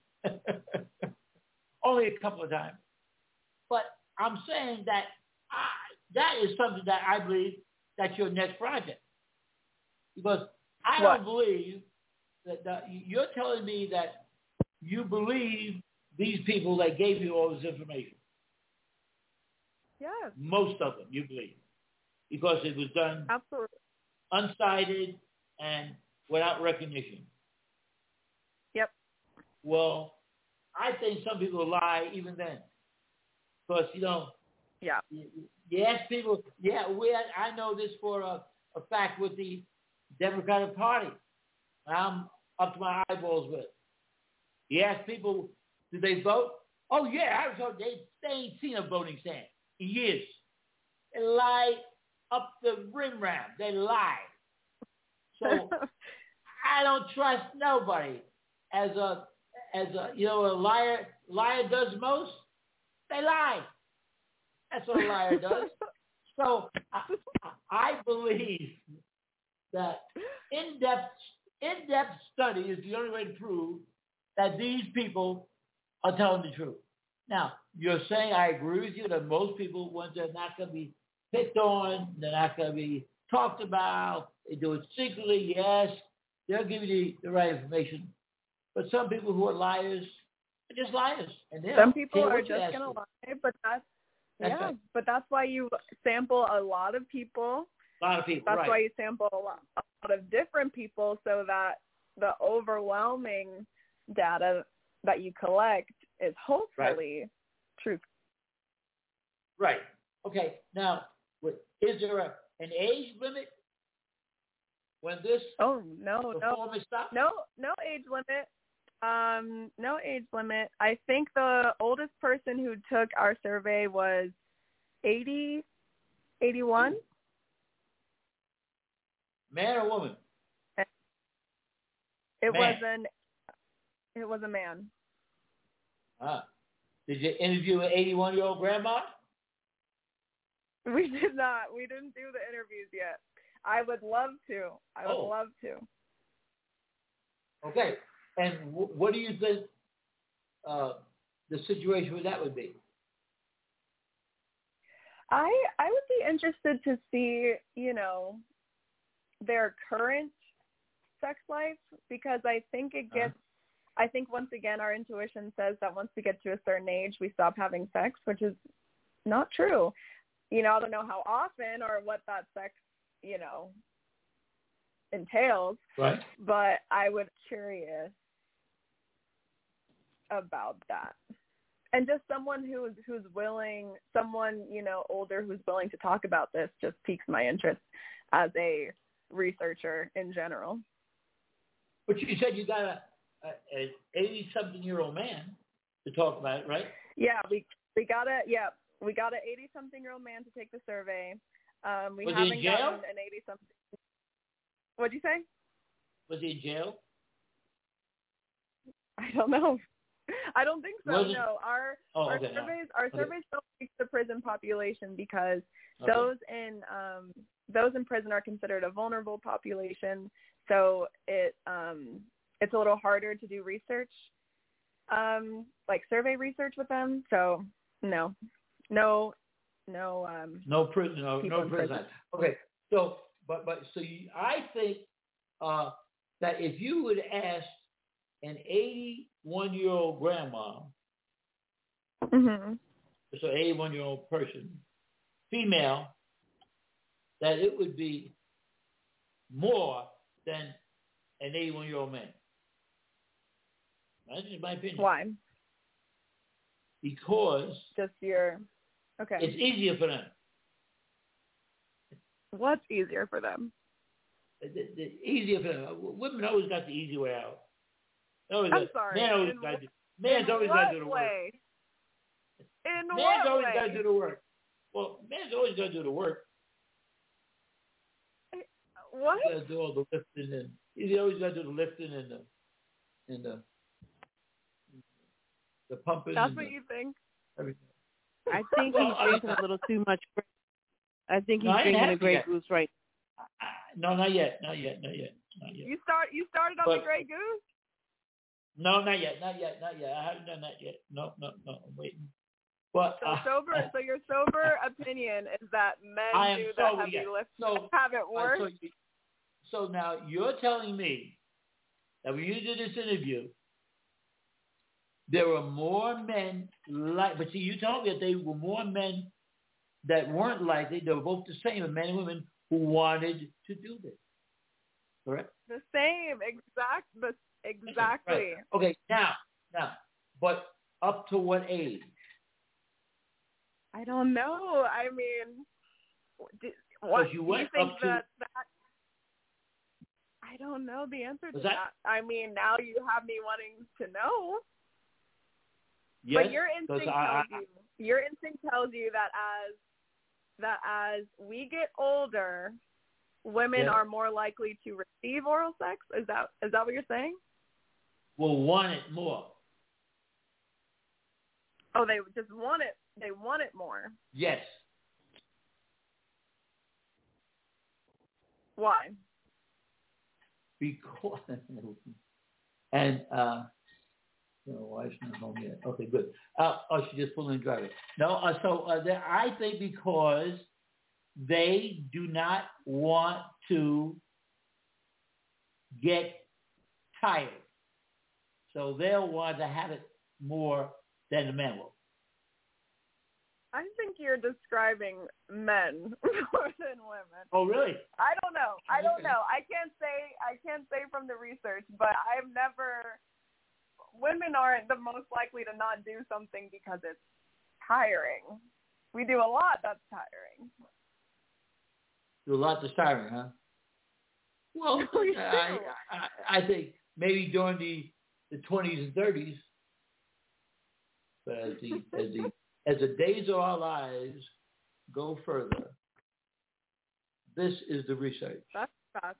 Only a couple of times. But I'm saying that that is something that I believe that's your next project. Because I don't believe that you're telling me that you believe these people that gave you all this information. Yes. Most of them you believe. Because it was done absolutely unsighted and without recognition. Yep. Well, I think some people lie even then. Because, yeah. You ask people, I know this for a fact with the Democratic Party. I'm up to my eyeballs with it. You ask people, did they vote? Oh, yeah, I was told they ain't seen a voting stand in years. They lie up the rim-ram. They lie. So I don't trust nobody. As a liar does most. They lie. That's what a liar does. So I believe that in-depth study is the only way to prove that these people are telling the truth. Now, you're saying, I agree with you, that most people, when they're not going to be picked on, they're not going to be talked about, they do it secretly, yes, they'll give you the right information. But some people who are liars are just liars. And some people are just going to lie, but but that's why you sample a lot of people. A lot of people, That's right. why you sample a lot of different people, so that the overwhelming data that you collect is hopefully true. Right. Okay, now, is there an age limit when this performance stops? No age limit. No age limit. I think the oldest person who took our survey was 81. Man or woman? It was a man. Ah. Did you interview an 81-year-old grandma? We did not. We didn't do the interviews yet. I would love to. Love to. Okay. And what do you think the situation with that would be? I would be interested to see, their current sex life, because I think it gets, I think once again our intuition says that once we get to a certain age, we stop having sex, which is not true. I don't know how often or what that sex, entails. Right. But I was curious about that. And just someone who's willing, someone, older who's willing to talk about this just piques my interest as a researcher in general. But you said you got an 80-something-year-old man to talk about it, right? Yeah, we got an 80-something-year-old man to take the survey. We Was haven't he in jail? gotten an 80-something. What'd you say? Was he in jail? I don't know. I don't think so. Was it? No, our surveys don't reach the prison population because those in prison are considered a vulnerable population. So it's a little harder to do research, like survey research with them. So no prison. Okay, so I think that if you would ask an 81-year-old grandma, so 81-year-old person, female, that it would be more than an 81-year-old man. That's just my opinion. Why? Because okay. It's easier for them. What's easier for them? Easier for them. Women always got the easy way out. I'm sorry. Man's always got to do the work. In man's what always way? got to do the work. Well, man's always got to do the work. What? He's got to do all the lifting, and he always got to do the lifting and the pumping. That's what you think? Everything. I think he's drinking a little too much. I think he's drinking a Grey Goose right now. No, not yet. You started on the Grey Goose? No, not yet. I haven't done that yet. No, I'm waiting. But so your sober opinion is that men do the heavy lifting, have it work? So now you're telling me that when you did this interview, there were more men but see, you told me that there were more men that weren't likely. They were both the same, men and women who wanted to do this. Correct? The same, exactly. Right. Okay, now, but up to what age? I don't know. I mean, what you do went you think up to? that? I don't know the answer to that. I mean, now you have me wanting to know. Yes, but your instinct tells you that as we get older, women are more likely to receive oral sex. Is that what you're saying? Will want it more. Oh, they just want it. They want it more. Yes. Why? Because wife's not home yet. Okay, good. She just pulled in driving. No, I think because they do not want to get tired. So they'll want to have it more than the men will. I think you're describing men more than women. Oh, really? I don't know. I can't say from the research, but women aren't the most likely to not do something because it's tiring. we do a lot that's tiring. Do a lot that's tiring, huh? Well, I think maybe during the 20s and 30s, but as the days of our lives go further, this is the research. That's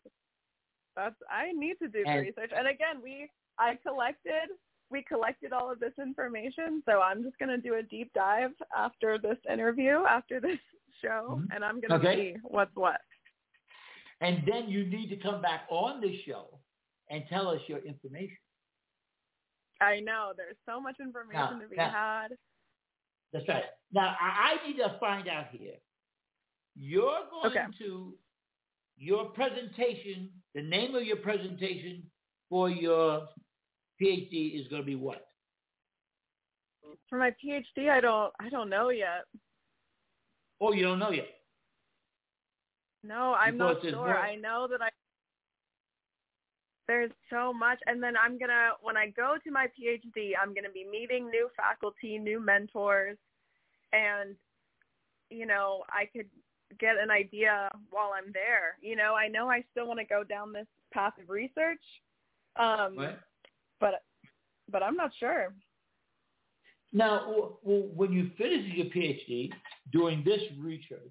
I need to do the research. And again, we collected all of this information, so I'm just going to do a deep dive after this interview, after this show, and I'm going to see what's what. And then you need to come back on this show and tell us your information. I know. There's so much information to be had. That's right. Now, I need to find out here. You're going to, your presentation, the name of your presentation for your PhD is going to be what? For my PhD, I don't know yet. Oh, you don't know yet? No, I'm not sure. I know that there's so much. And then when I go to my PhD, I'm going to be meeting new faculty, new mentors, and, I could get an idea while I'm there. I know I still want to go down this path of research, but I'm not sure. Now, when you finish your PhD doing this research,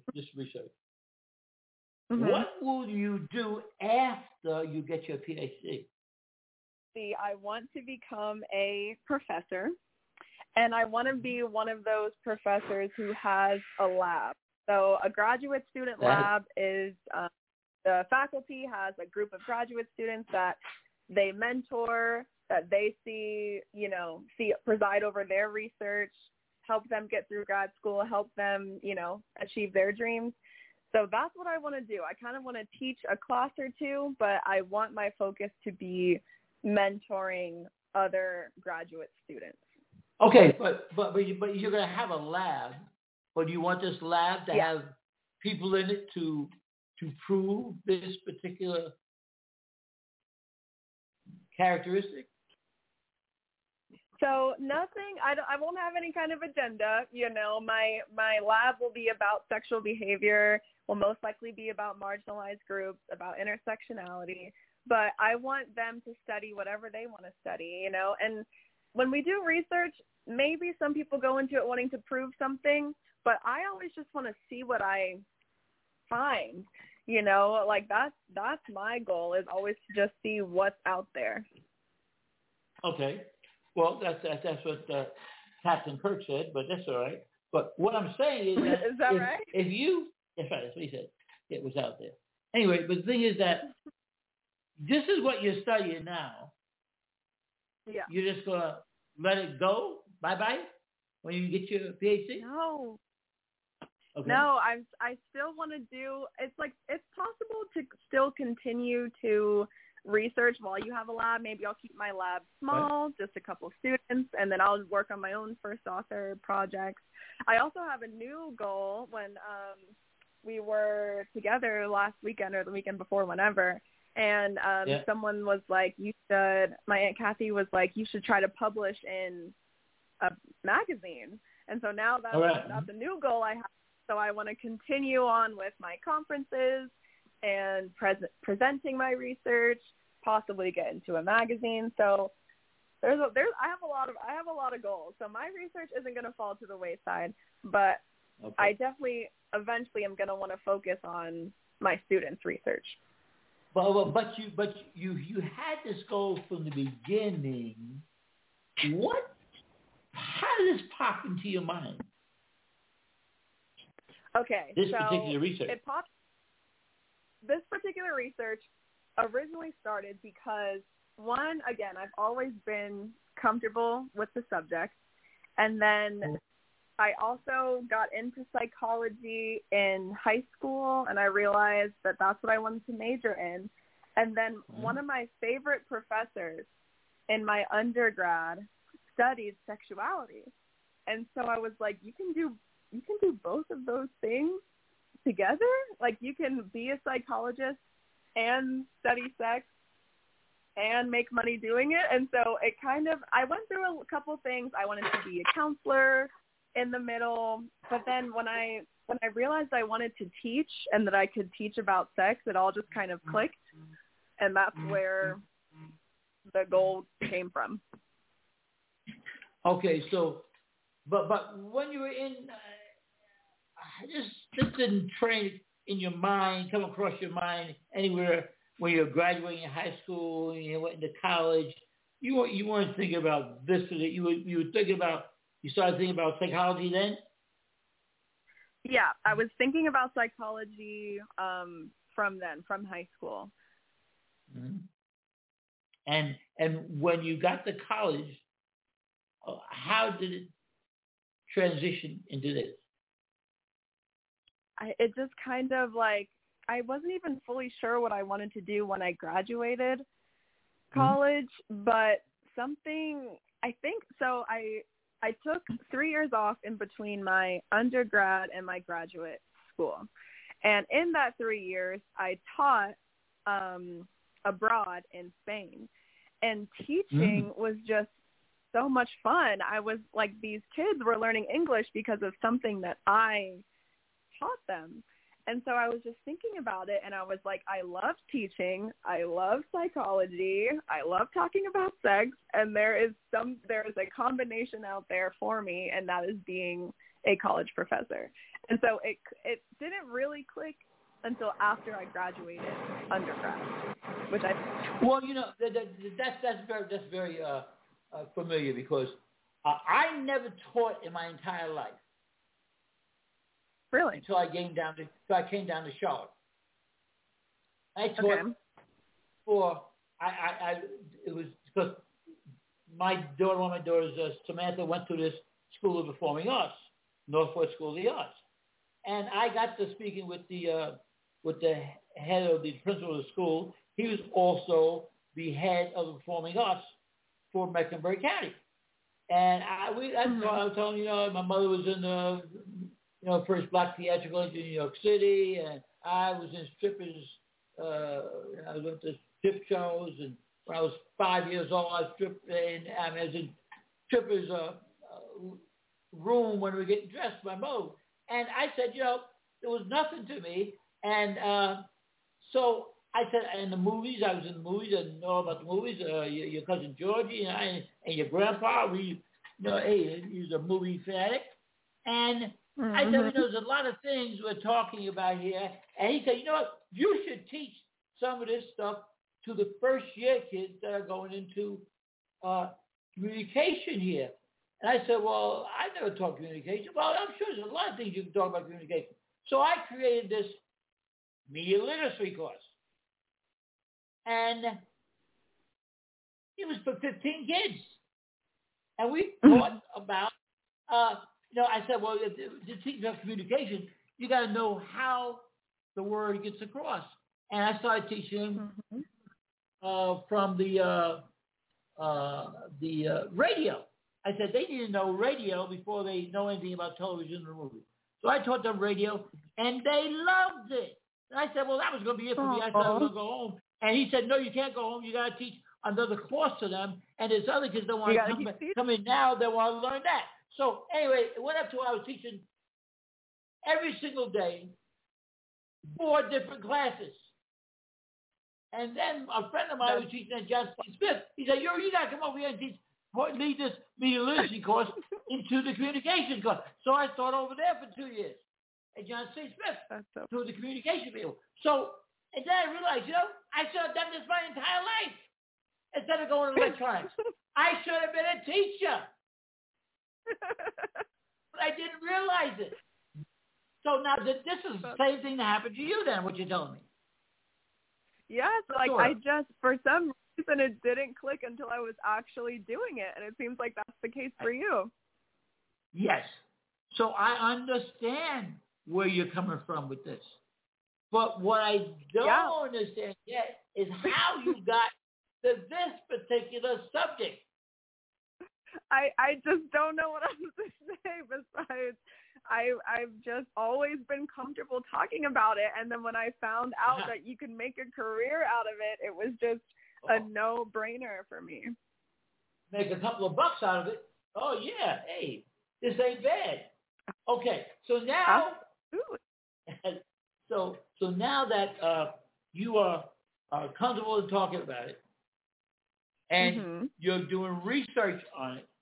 what will you do after you get your PhD? See, I want to become a professor, and I want to be one of those professors who has a lab. So a graduate student lab is the faculty has a group of graduate students that they mentor, that they see preside over their research, help them get through grad school, help them, achieve their dreams. So that's what I want to do. I kind of want to teach a class or two, but I want my focus to be mentoring other graduate students. Okay, but you're going to have a lab, but do you want this lab to have people in it to prove this particular characteristic? So nothing, I won't have any kind of agenda. My lab will be about sexual behavior, will most likely be about marginalized groups, about intersectionality, but I want them to study whatever they want to study, and when we do research, maybe some people go into it wanting to prove something, but I always just want to see what I find, that's my goal, is always to just see what's out there. Okay. Well, that's what Captain Kirk said, but that's all right. But what I'm saying is that, is that right? That's right, that's what he said. It was out there. Anyway, but the thing is that this is what you're studying now. Yeah. You're just going to let it go? Bye-bye? When you get your PhD? No. Okay. No, I still want to do, it's possible to still continue to research while you have a lab. Maybe I'll keep my lab small, just a couple students, and then I'll work on my own first author projects. I also have a new goal. When we were together last weekend or the weekend before, whenever, and someone was like, my Aunt Kathy was like, you should try to publish in a magazine. And so now that's a new goal I have. So I want to continue on with my conferences and presenting my research, possibly get into a magazine. So I have a lot of goals. So my research isn't going to fall to the wayside, but I definitely eventually am going to want to focus on my students' research. But you had this goal from the beginning. How did this pop into your mind? Okay, this particular research. This particular research originally started because, one, again, I've always been comfortable with the subject, and then I also got into psychology in high school, and I realized that that's what I wanted to major in. And then one of my favorite professors in my undergrad studied sexuality, and so I was like, you can do both of those things together? Like, you can be a psychologist and study sex and make money doing it. And so I went through a couple things. I wanted to be a counselor. in the middle. But then when I realized I wanted to teach and that I could teach about sex, it all just kind of clicked, and that's where the goal came from. Okay, so, but when you were in, this didn't train in your mind, come across your mind anywhere when you were graduating high school and you went into college. You weren't thinking about this or that. You were thinking about. You started thinking about psychology then. Yeah, I was thinking about psychology from high school. Mm-hmm. And when you got to college, how did it transition into this? It just kind of like, I wasn't even fully sure what I wanted to do when I graduated college, but something, I think, so I took 3 years off in between my undergrad and my graduate school. And in that 3 years, I taught abroad in Spain. And teaching was just so much fun. I was like, these kids were learning English because of something that I taught them. And so I was just thinking about it, and I was like, I love teaching, I love psychology, I love talking about sex, and there is a combination out there for me, and that is being a college professor. And so it didn't really click until after I graduated undergrad, which well, you know, that's very familiar, because I never taught in my entire life. Really? Until I came down to Charlotte. I taught it was because one of my daughters, Samantha, went to this School of Performing Arts, Northwest School of the Arts, and I got to speaking with the head of the principal of the school. He was also the head of the Performing Arts for Mecklenburg County, and I was telling my mother was in the first black theatrical in New York City, and I was in strippers. I went to strip shows, and when I was 5 years old, I stripped I was in strippers' room when we were getting dressed by mode. And I said, there was nothing to me, and so I said, in the movies, I was in the movies, I didn't know about the movies. Your cousin Georgie and I, and your grandpa, he was a movie fanatic, and I said, there's a lot of things we're talking about here. And he said, you should teach some of this stuff to the first year kids that are going into communication here. And I said, well, I never taught communication. Well, I'm sure there's a lot of things you can talk about communication. So I created this media literacy course. And it was for 15 kids. And we taught about I said, well, to teach about communication, you got to know how the word gets across. And I started teaching from the radio. I said they need to know radio before they know anything about television or movies. So I taught them radio, and they loved it. And I said, well, that was going to be it for me. I said I was going to go home. And he said, no, you can't go home. You got to teach another course to them. And there's other kids that want to come in now that want to learn that. So anyway, it went up to I was teaching every single day 4 different classes. And then a friend of mine was teaching at John C. Smith. He said, you got to come over here and lead this media literacy course into the communication course. So I taught over there for 2 years at John C. Smith through the communication field. So, and then I realized, I should have done this my entire life instead of going to electronics. I should have been a teacher. But I didn't realize it. So now this is the same thing that happened to you then, what you're telling me. Yes, I just, for some reason, it didn't click until I was actually doing it. And it seems like that's the case for you. Yes. So I understand where you're coming from with this. But what I don't understand yet is how you got to this particular subject. I just don't know what else to say besides I've just always been comfortable talking about it. And then when I found out that you can make a career out of it, it was just a no-brainer for me. Make a couple of bucks out of it. Oh, yeah. Hey, This ain't bad. Okay, so now, so now that you are comfortable in talking about it, and you're doing research on it,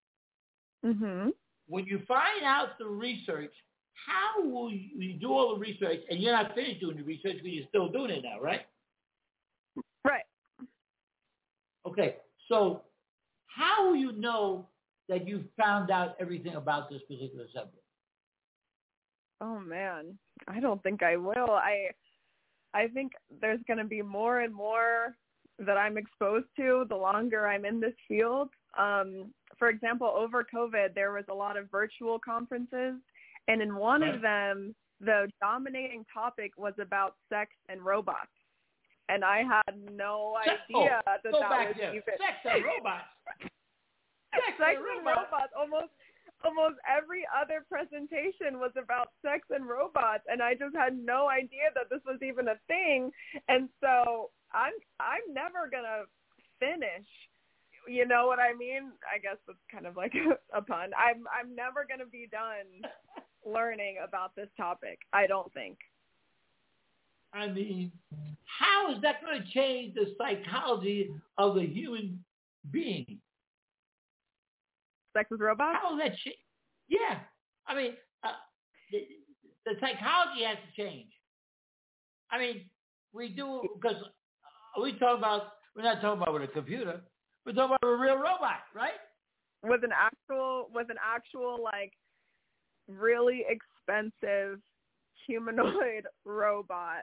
when you find out the research, how will you do all the research? And you're not finished doing the research, but you're still doing it now, right? Right. Okay, so how will you know that you found out everything about this particular subject? Oh man, I don't think I will. I think there's going to be more and more that I'm exposed to the longer I'm in this field. For example, over COVID, there was a lot of virtual conferences, and in one of them, the dominating topic was about sex and robots. And I had no idea that was even... Sex and robots. Sex and robots. Almost every other presentation was about sex and robots, and I just had no idea that this was even a thing. And so I'm never gonna finish. You know what I mean? I guess that's kind of like a pun. I'm never gonna be done learning about this topic. I don't think. I mean, how is that going to change the psychology of the human being? Sex with robots? How will that change? Yeah. I mean, the psychology has to change. I mean, we do, because we're not talking about with a computer. We're talking about a real robot, right? With an actual, like, really expensive humanoid robot.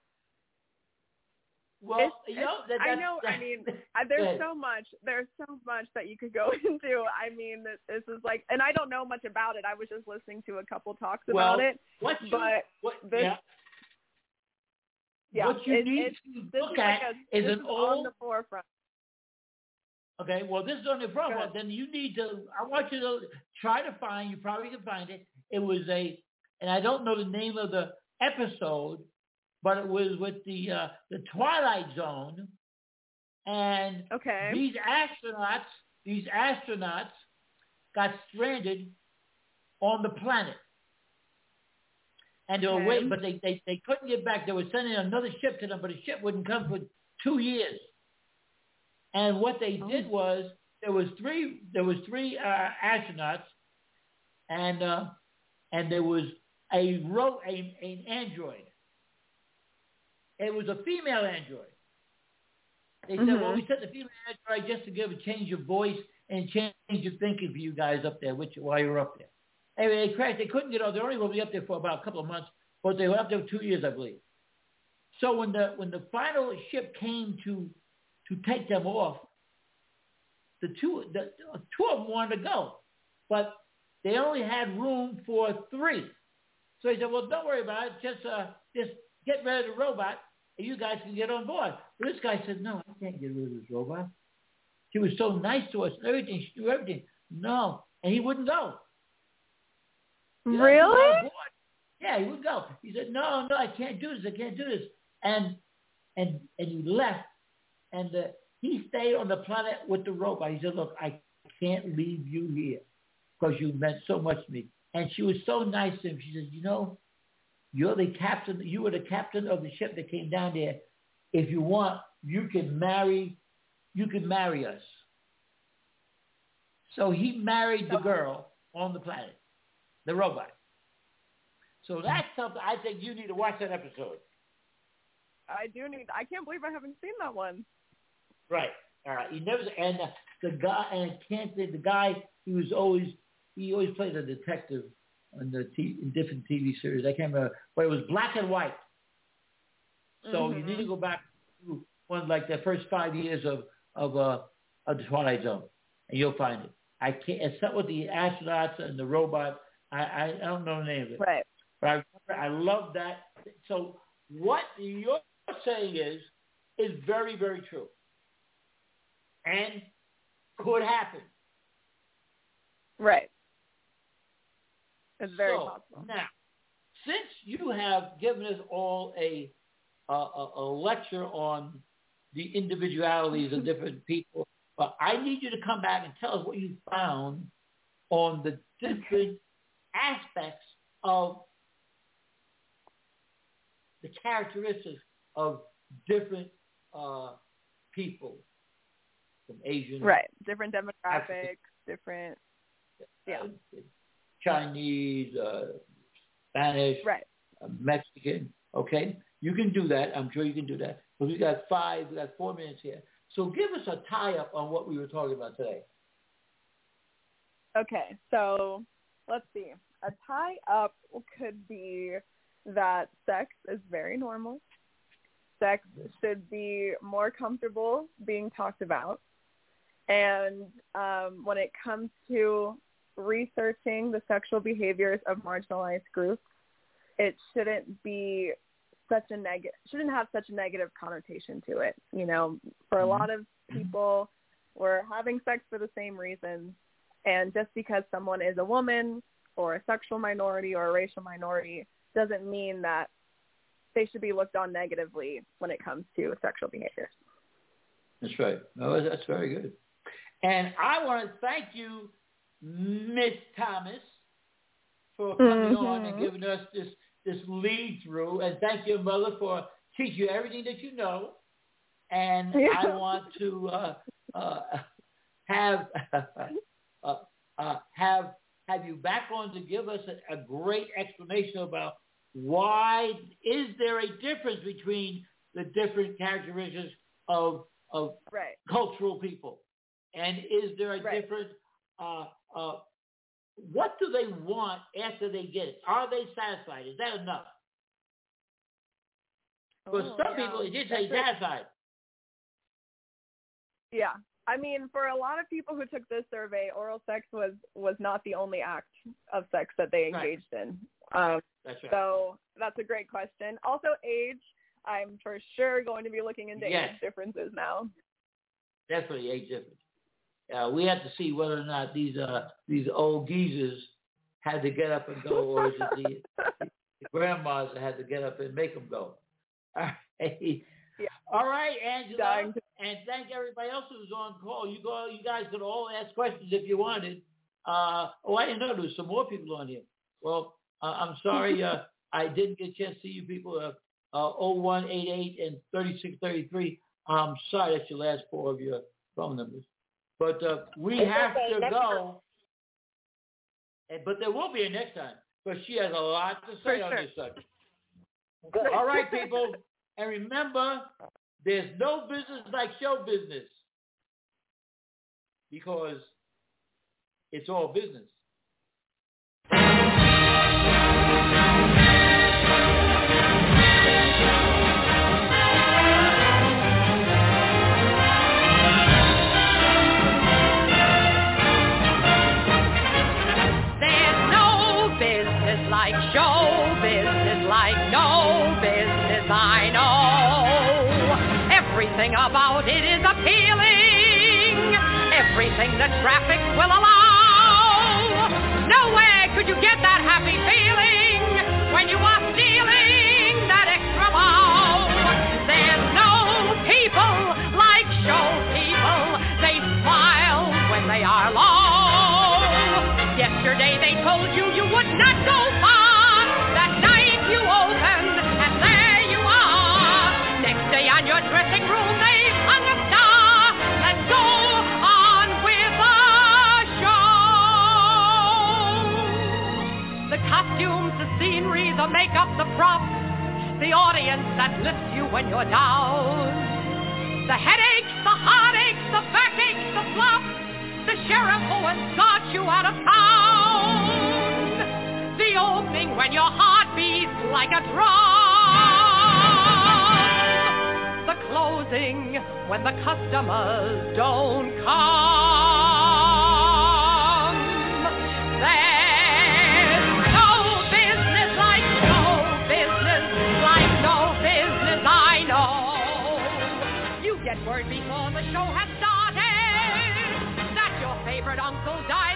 Well, I know. I mean, there's so much that you could go into. I mean, this is like, and I don't know much about it. I was just listening to a couple talks about it. What you need to look at is an old on the forefront. Okay, well, this is on the forefront. Then you need to. I want you to try to find. You probably can find it. It was and I don't know the name of the episode, but it was with the Twilight Zone, and these astronauts got stranded on the planet, and they were waiting, but they couldn't get back. They were sending another ship to them, but the ship wouldn't come for 2 years. And what they did was there was three astronauts, and there was an android. It was a female android. They said, well, we sent the female android just to give a change of voice and change your thinking for you guys up there, while you were up there. Anyway, they crashed. They couldn't get off. They only will be up there for about a couple of months, but they were up there for 2 years, I believe. So when the final ship came to take them off, the two of them wanted to go, but they only had room for 3. So he said, well, don't worry about it. Just get rid of the robot, and you guys can get on board. But this guy said, no, I can't get rid of this robot. She was so nice to us and everything. She knew everything. No. And he wouldn't go. Really? Yeah, he would go. He said, no, I can't do this. I can't do this. And he left. And he stayed on the planet with the robot. He said, look, I can't leave you here because you meant so much to me. And she was so nice to him. She said, you're the captain. You were the captain of the ship that came down there. If you want, you can marry us. So he married the girl on the planet, the robot. So that's something I think you need to watch that episode. I can't believe I haven't seen that one. Right. All right. He never. And the guy, and I can't say the guy. He always played a detective in different TV series. I can't remember, but it was black and white. So you need to go back to one like the first 5 years of the Twilight Zone, and you'll find it. I can't. It's not with the astronauts and the robot. I don't know the name of it. Right. But I love that. So what you're saying is very, very true, and could happen. Right. It's very possible. Now, since you have given us all a lecture on the individualities of different people, I need you to come back and tell us what you found on the different aspects of the characteristics of different people, from Asian, right? Different demographics, African, different, Chinese, Spanish, right? Mexican. Okay, you can do that. I'm sure you can do that. But we got 4 minutes here. So give us a tie-up on what we were talking about today. Okay, so let's see. A tie-up could be that sex is very normal. Sex should be more comfortable being talked about. And when it comes to researching the sexual behaviors of marginalized groups, it shouldn't have such a negative connotation to it. You know, for a lot of people, we're having sex for the same reasons. And just because someone is a woman or a sexual minority or a racial minority doesn't mean that they should be looked on negatively when it comes to sexual behaviors. That's right. No, that's very good. And I want to thank you, Miss Thomas, for coming on and giving us this lead through. And thank your mother for teaching you everything that you know. And I want to have you back on to give us a great explanation about why is there a difference between the different characteristics of cultural people, and is there a different what do they want after they get it? Are they satisfied? Is that enough? Because some people, they just say satisfied. Yeah. I mean, for a lot of people who took this survey, oral sex was not the only act of sex that they engaged in. That's right. So that's a great question. Also, age. I'm for sure going to be looking into age differences now. Definitely age difference. We have to see whether or not these old geezers had to get up and go, or is it the grandmas that had to get up and make them go. All right. All right, Angela, and thank everybody else who was on call. You guys could all ask questions if you wanted. I didn't know there was some more people on here. Well, I'm sorry I didn't get a chance to see you people. 0188 and 3633. I'm sorry, that's your last 4 of your phone numbers. But we have to go. But there will be a next time, because she has a lot to say on this subject. All right, people. And remember, there's no business like show business, because it's all business. Like show business, like no business I know. Everything about it is appealing, everything the traffic will allow. Nowhere could you get that happy feeling when you are stealing that extra bow. There's no people like show people, they smile when they are low. Yesterday they told you you would not go far. That night you opened and there you are. Next day on your dressing room they hung a star. Let's go on with the show. The costumes, the scenery, the makeup, the props, the audience that lifts you when you're down. The headaches, the heartaches, the backaches, the flops, the sheriff who escorts you out of town. The opening when your heart beats like a drum. The closing when the customers don't come. There's no business like no business, like no business I know. You get word before the show has started that your favorite uncle died.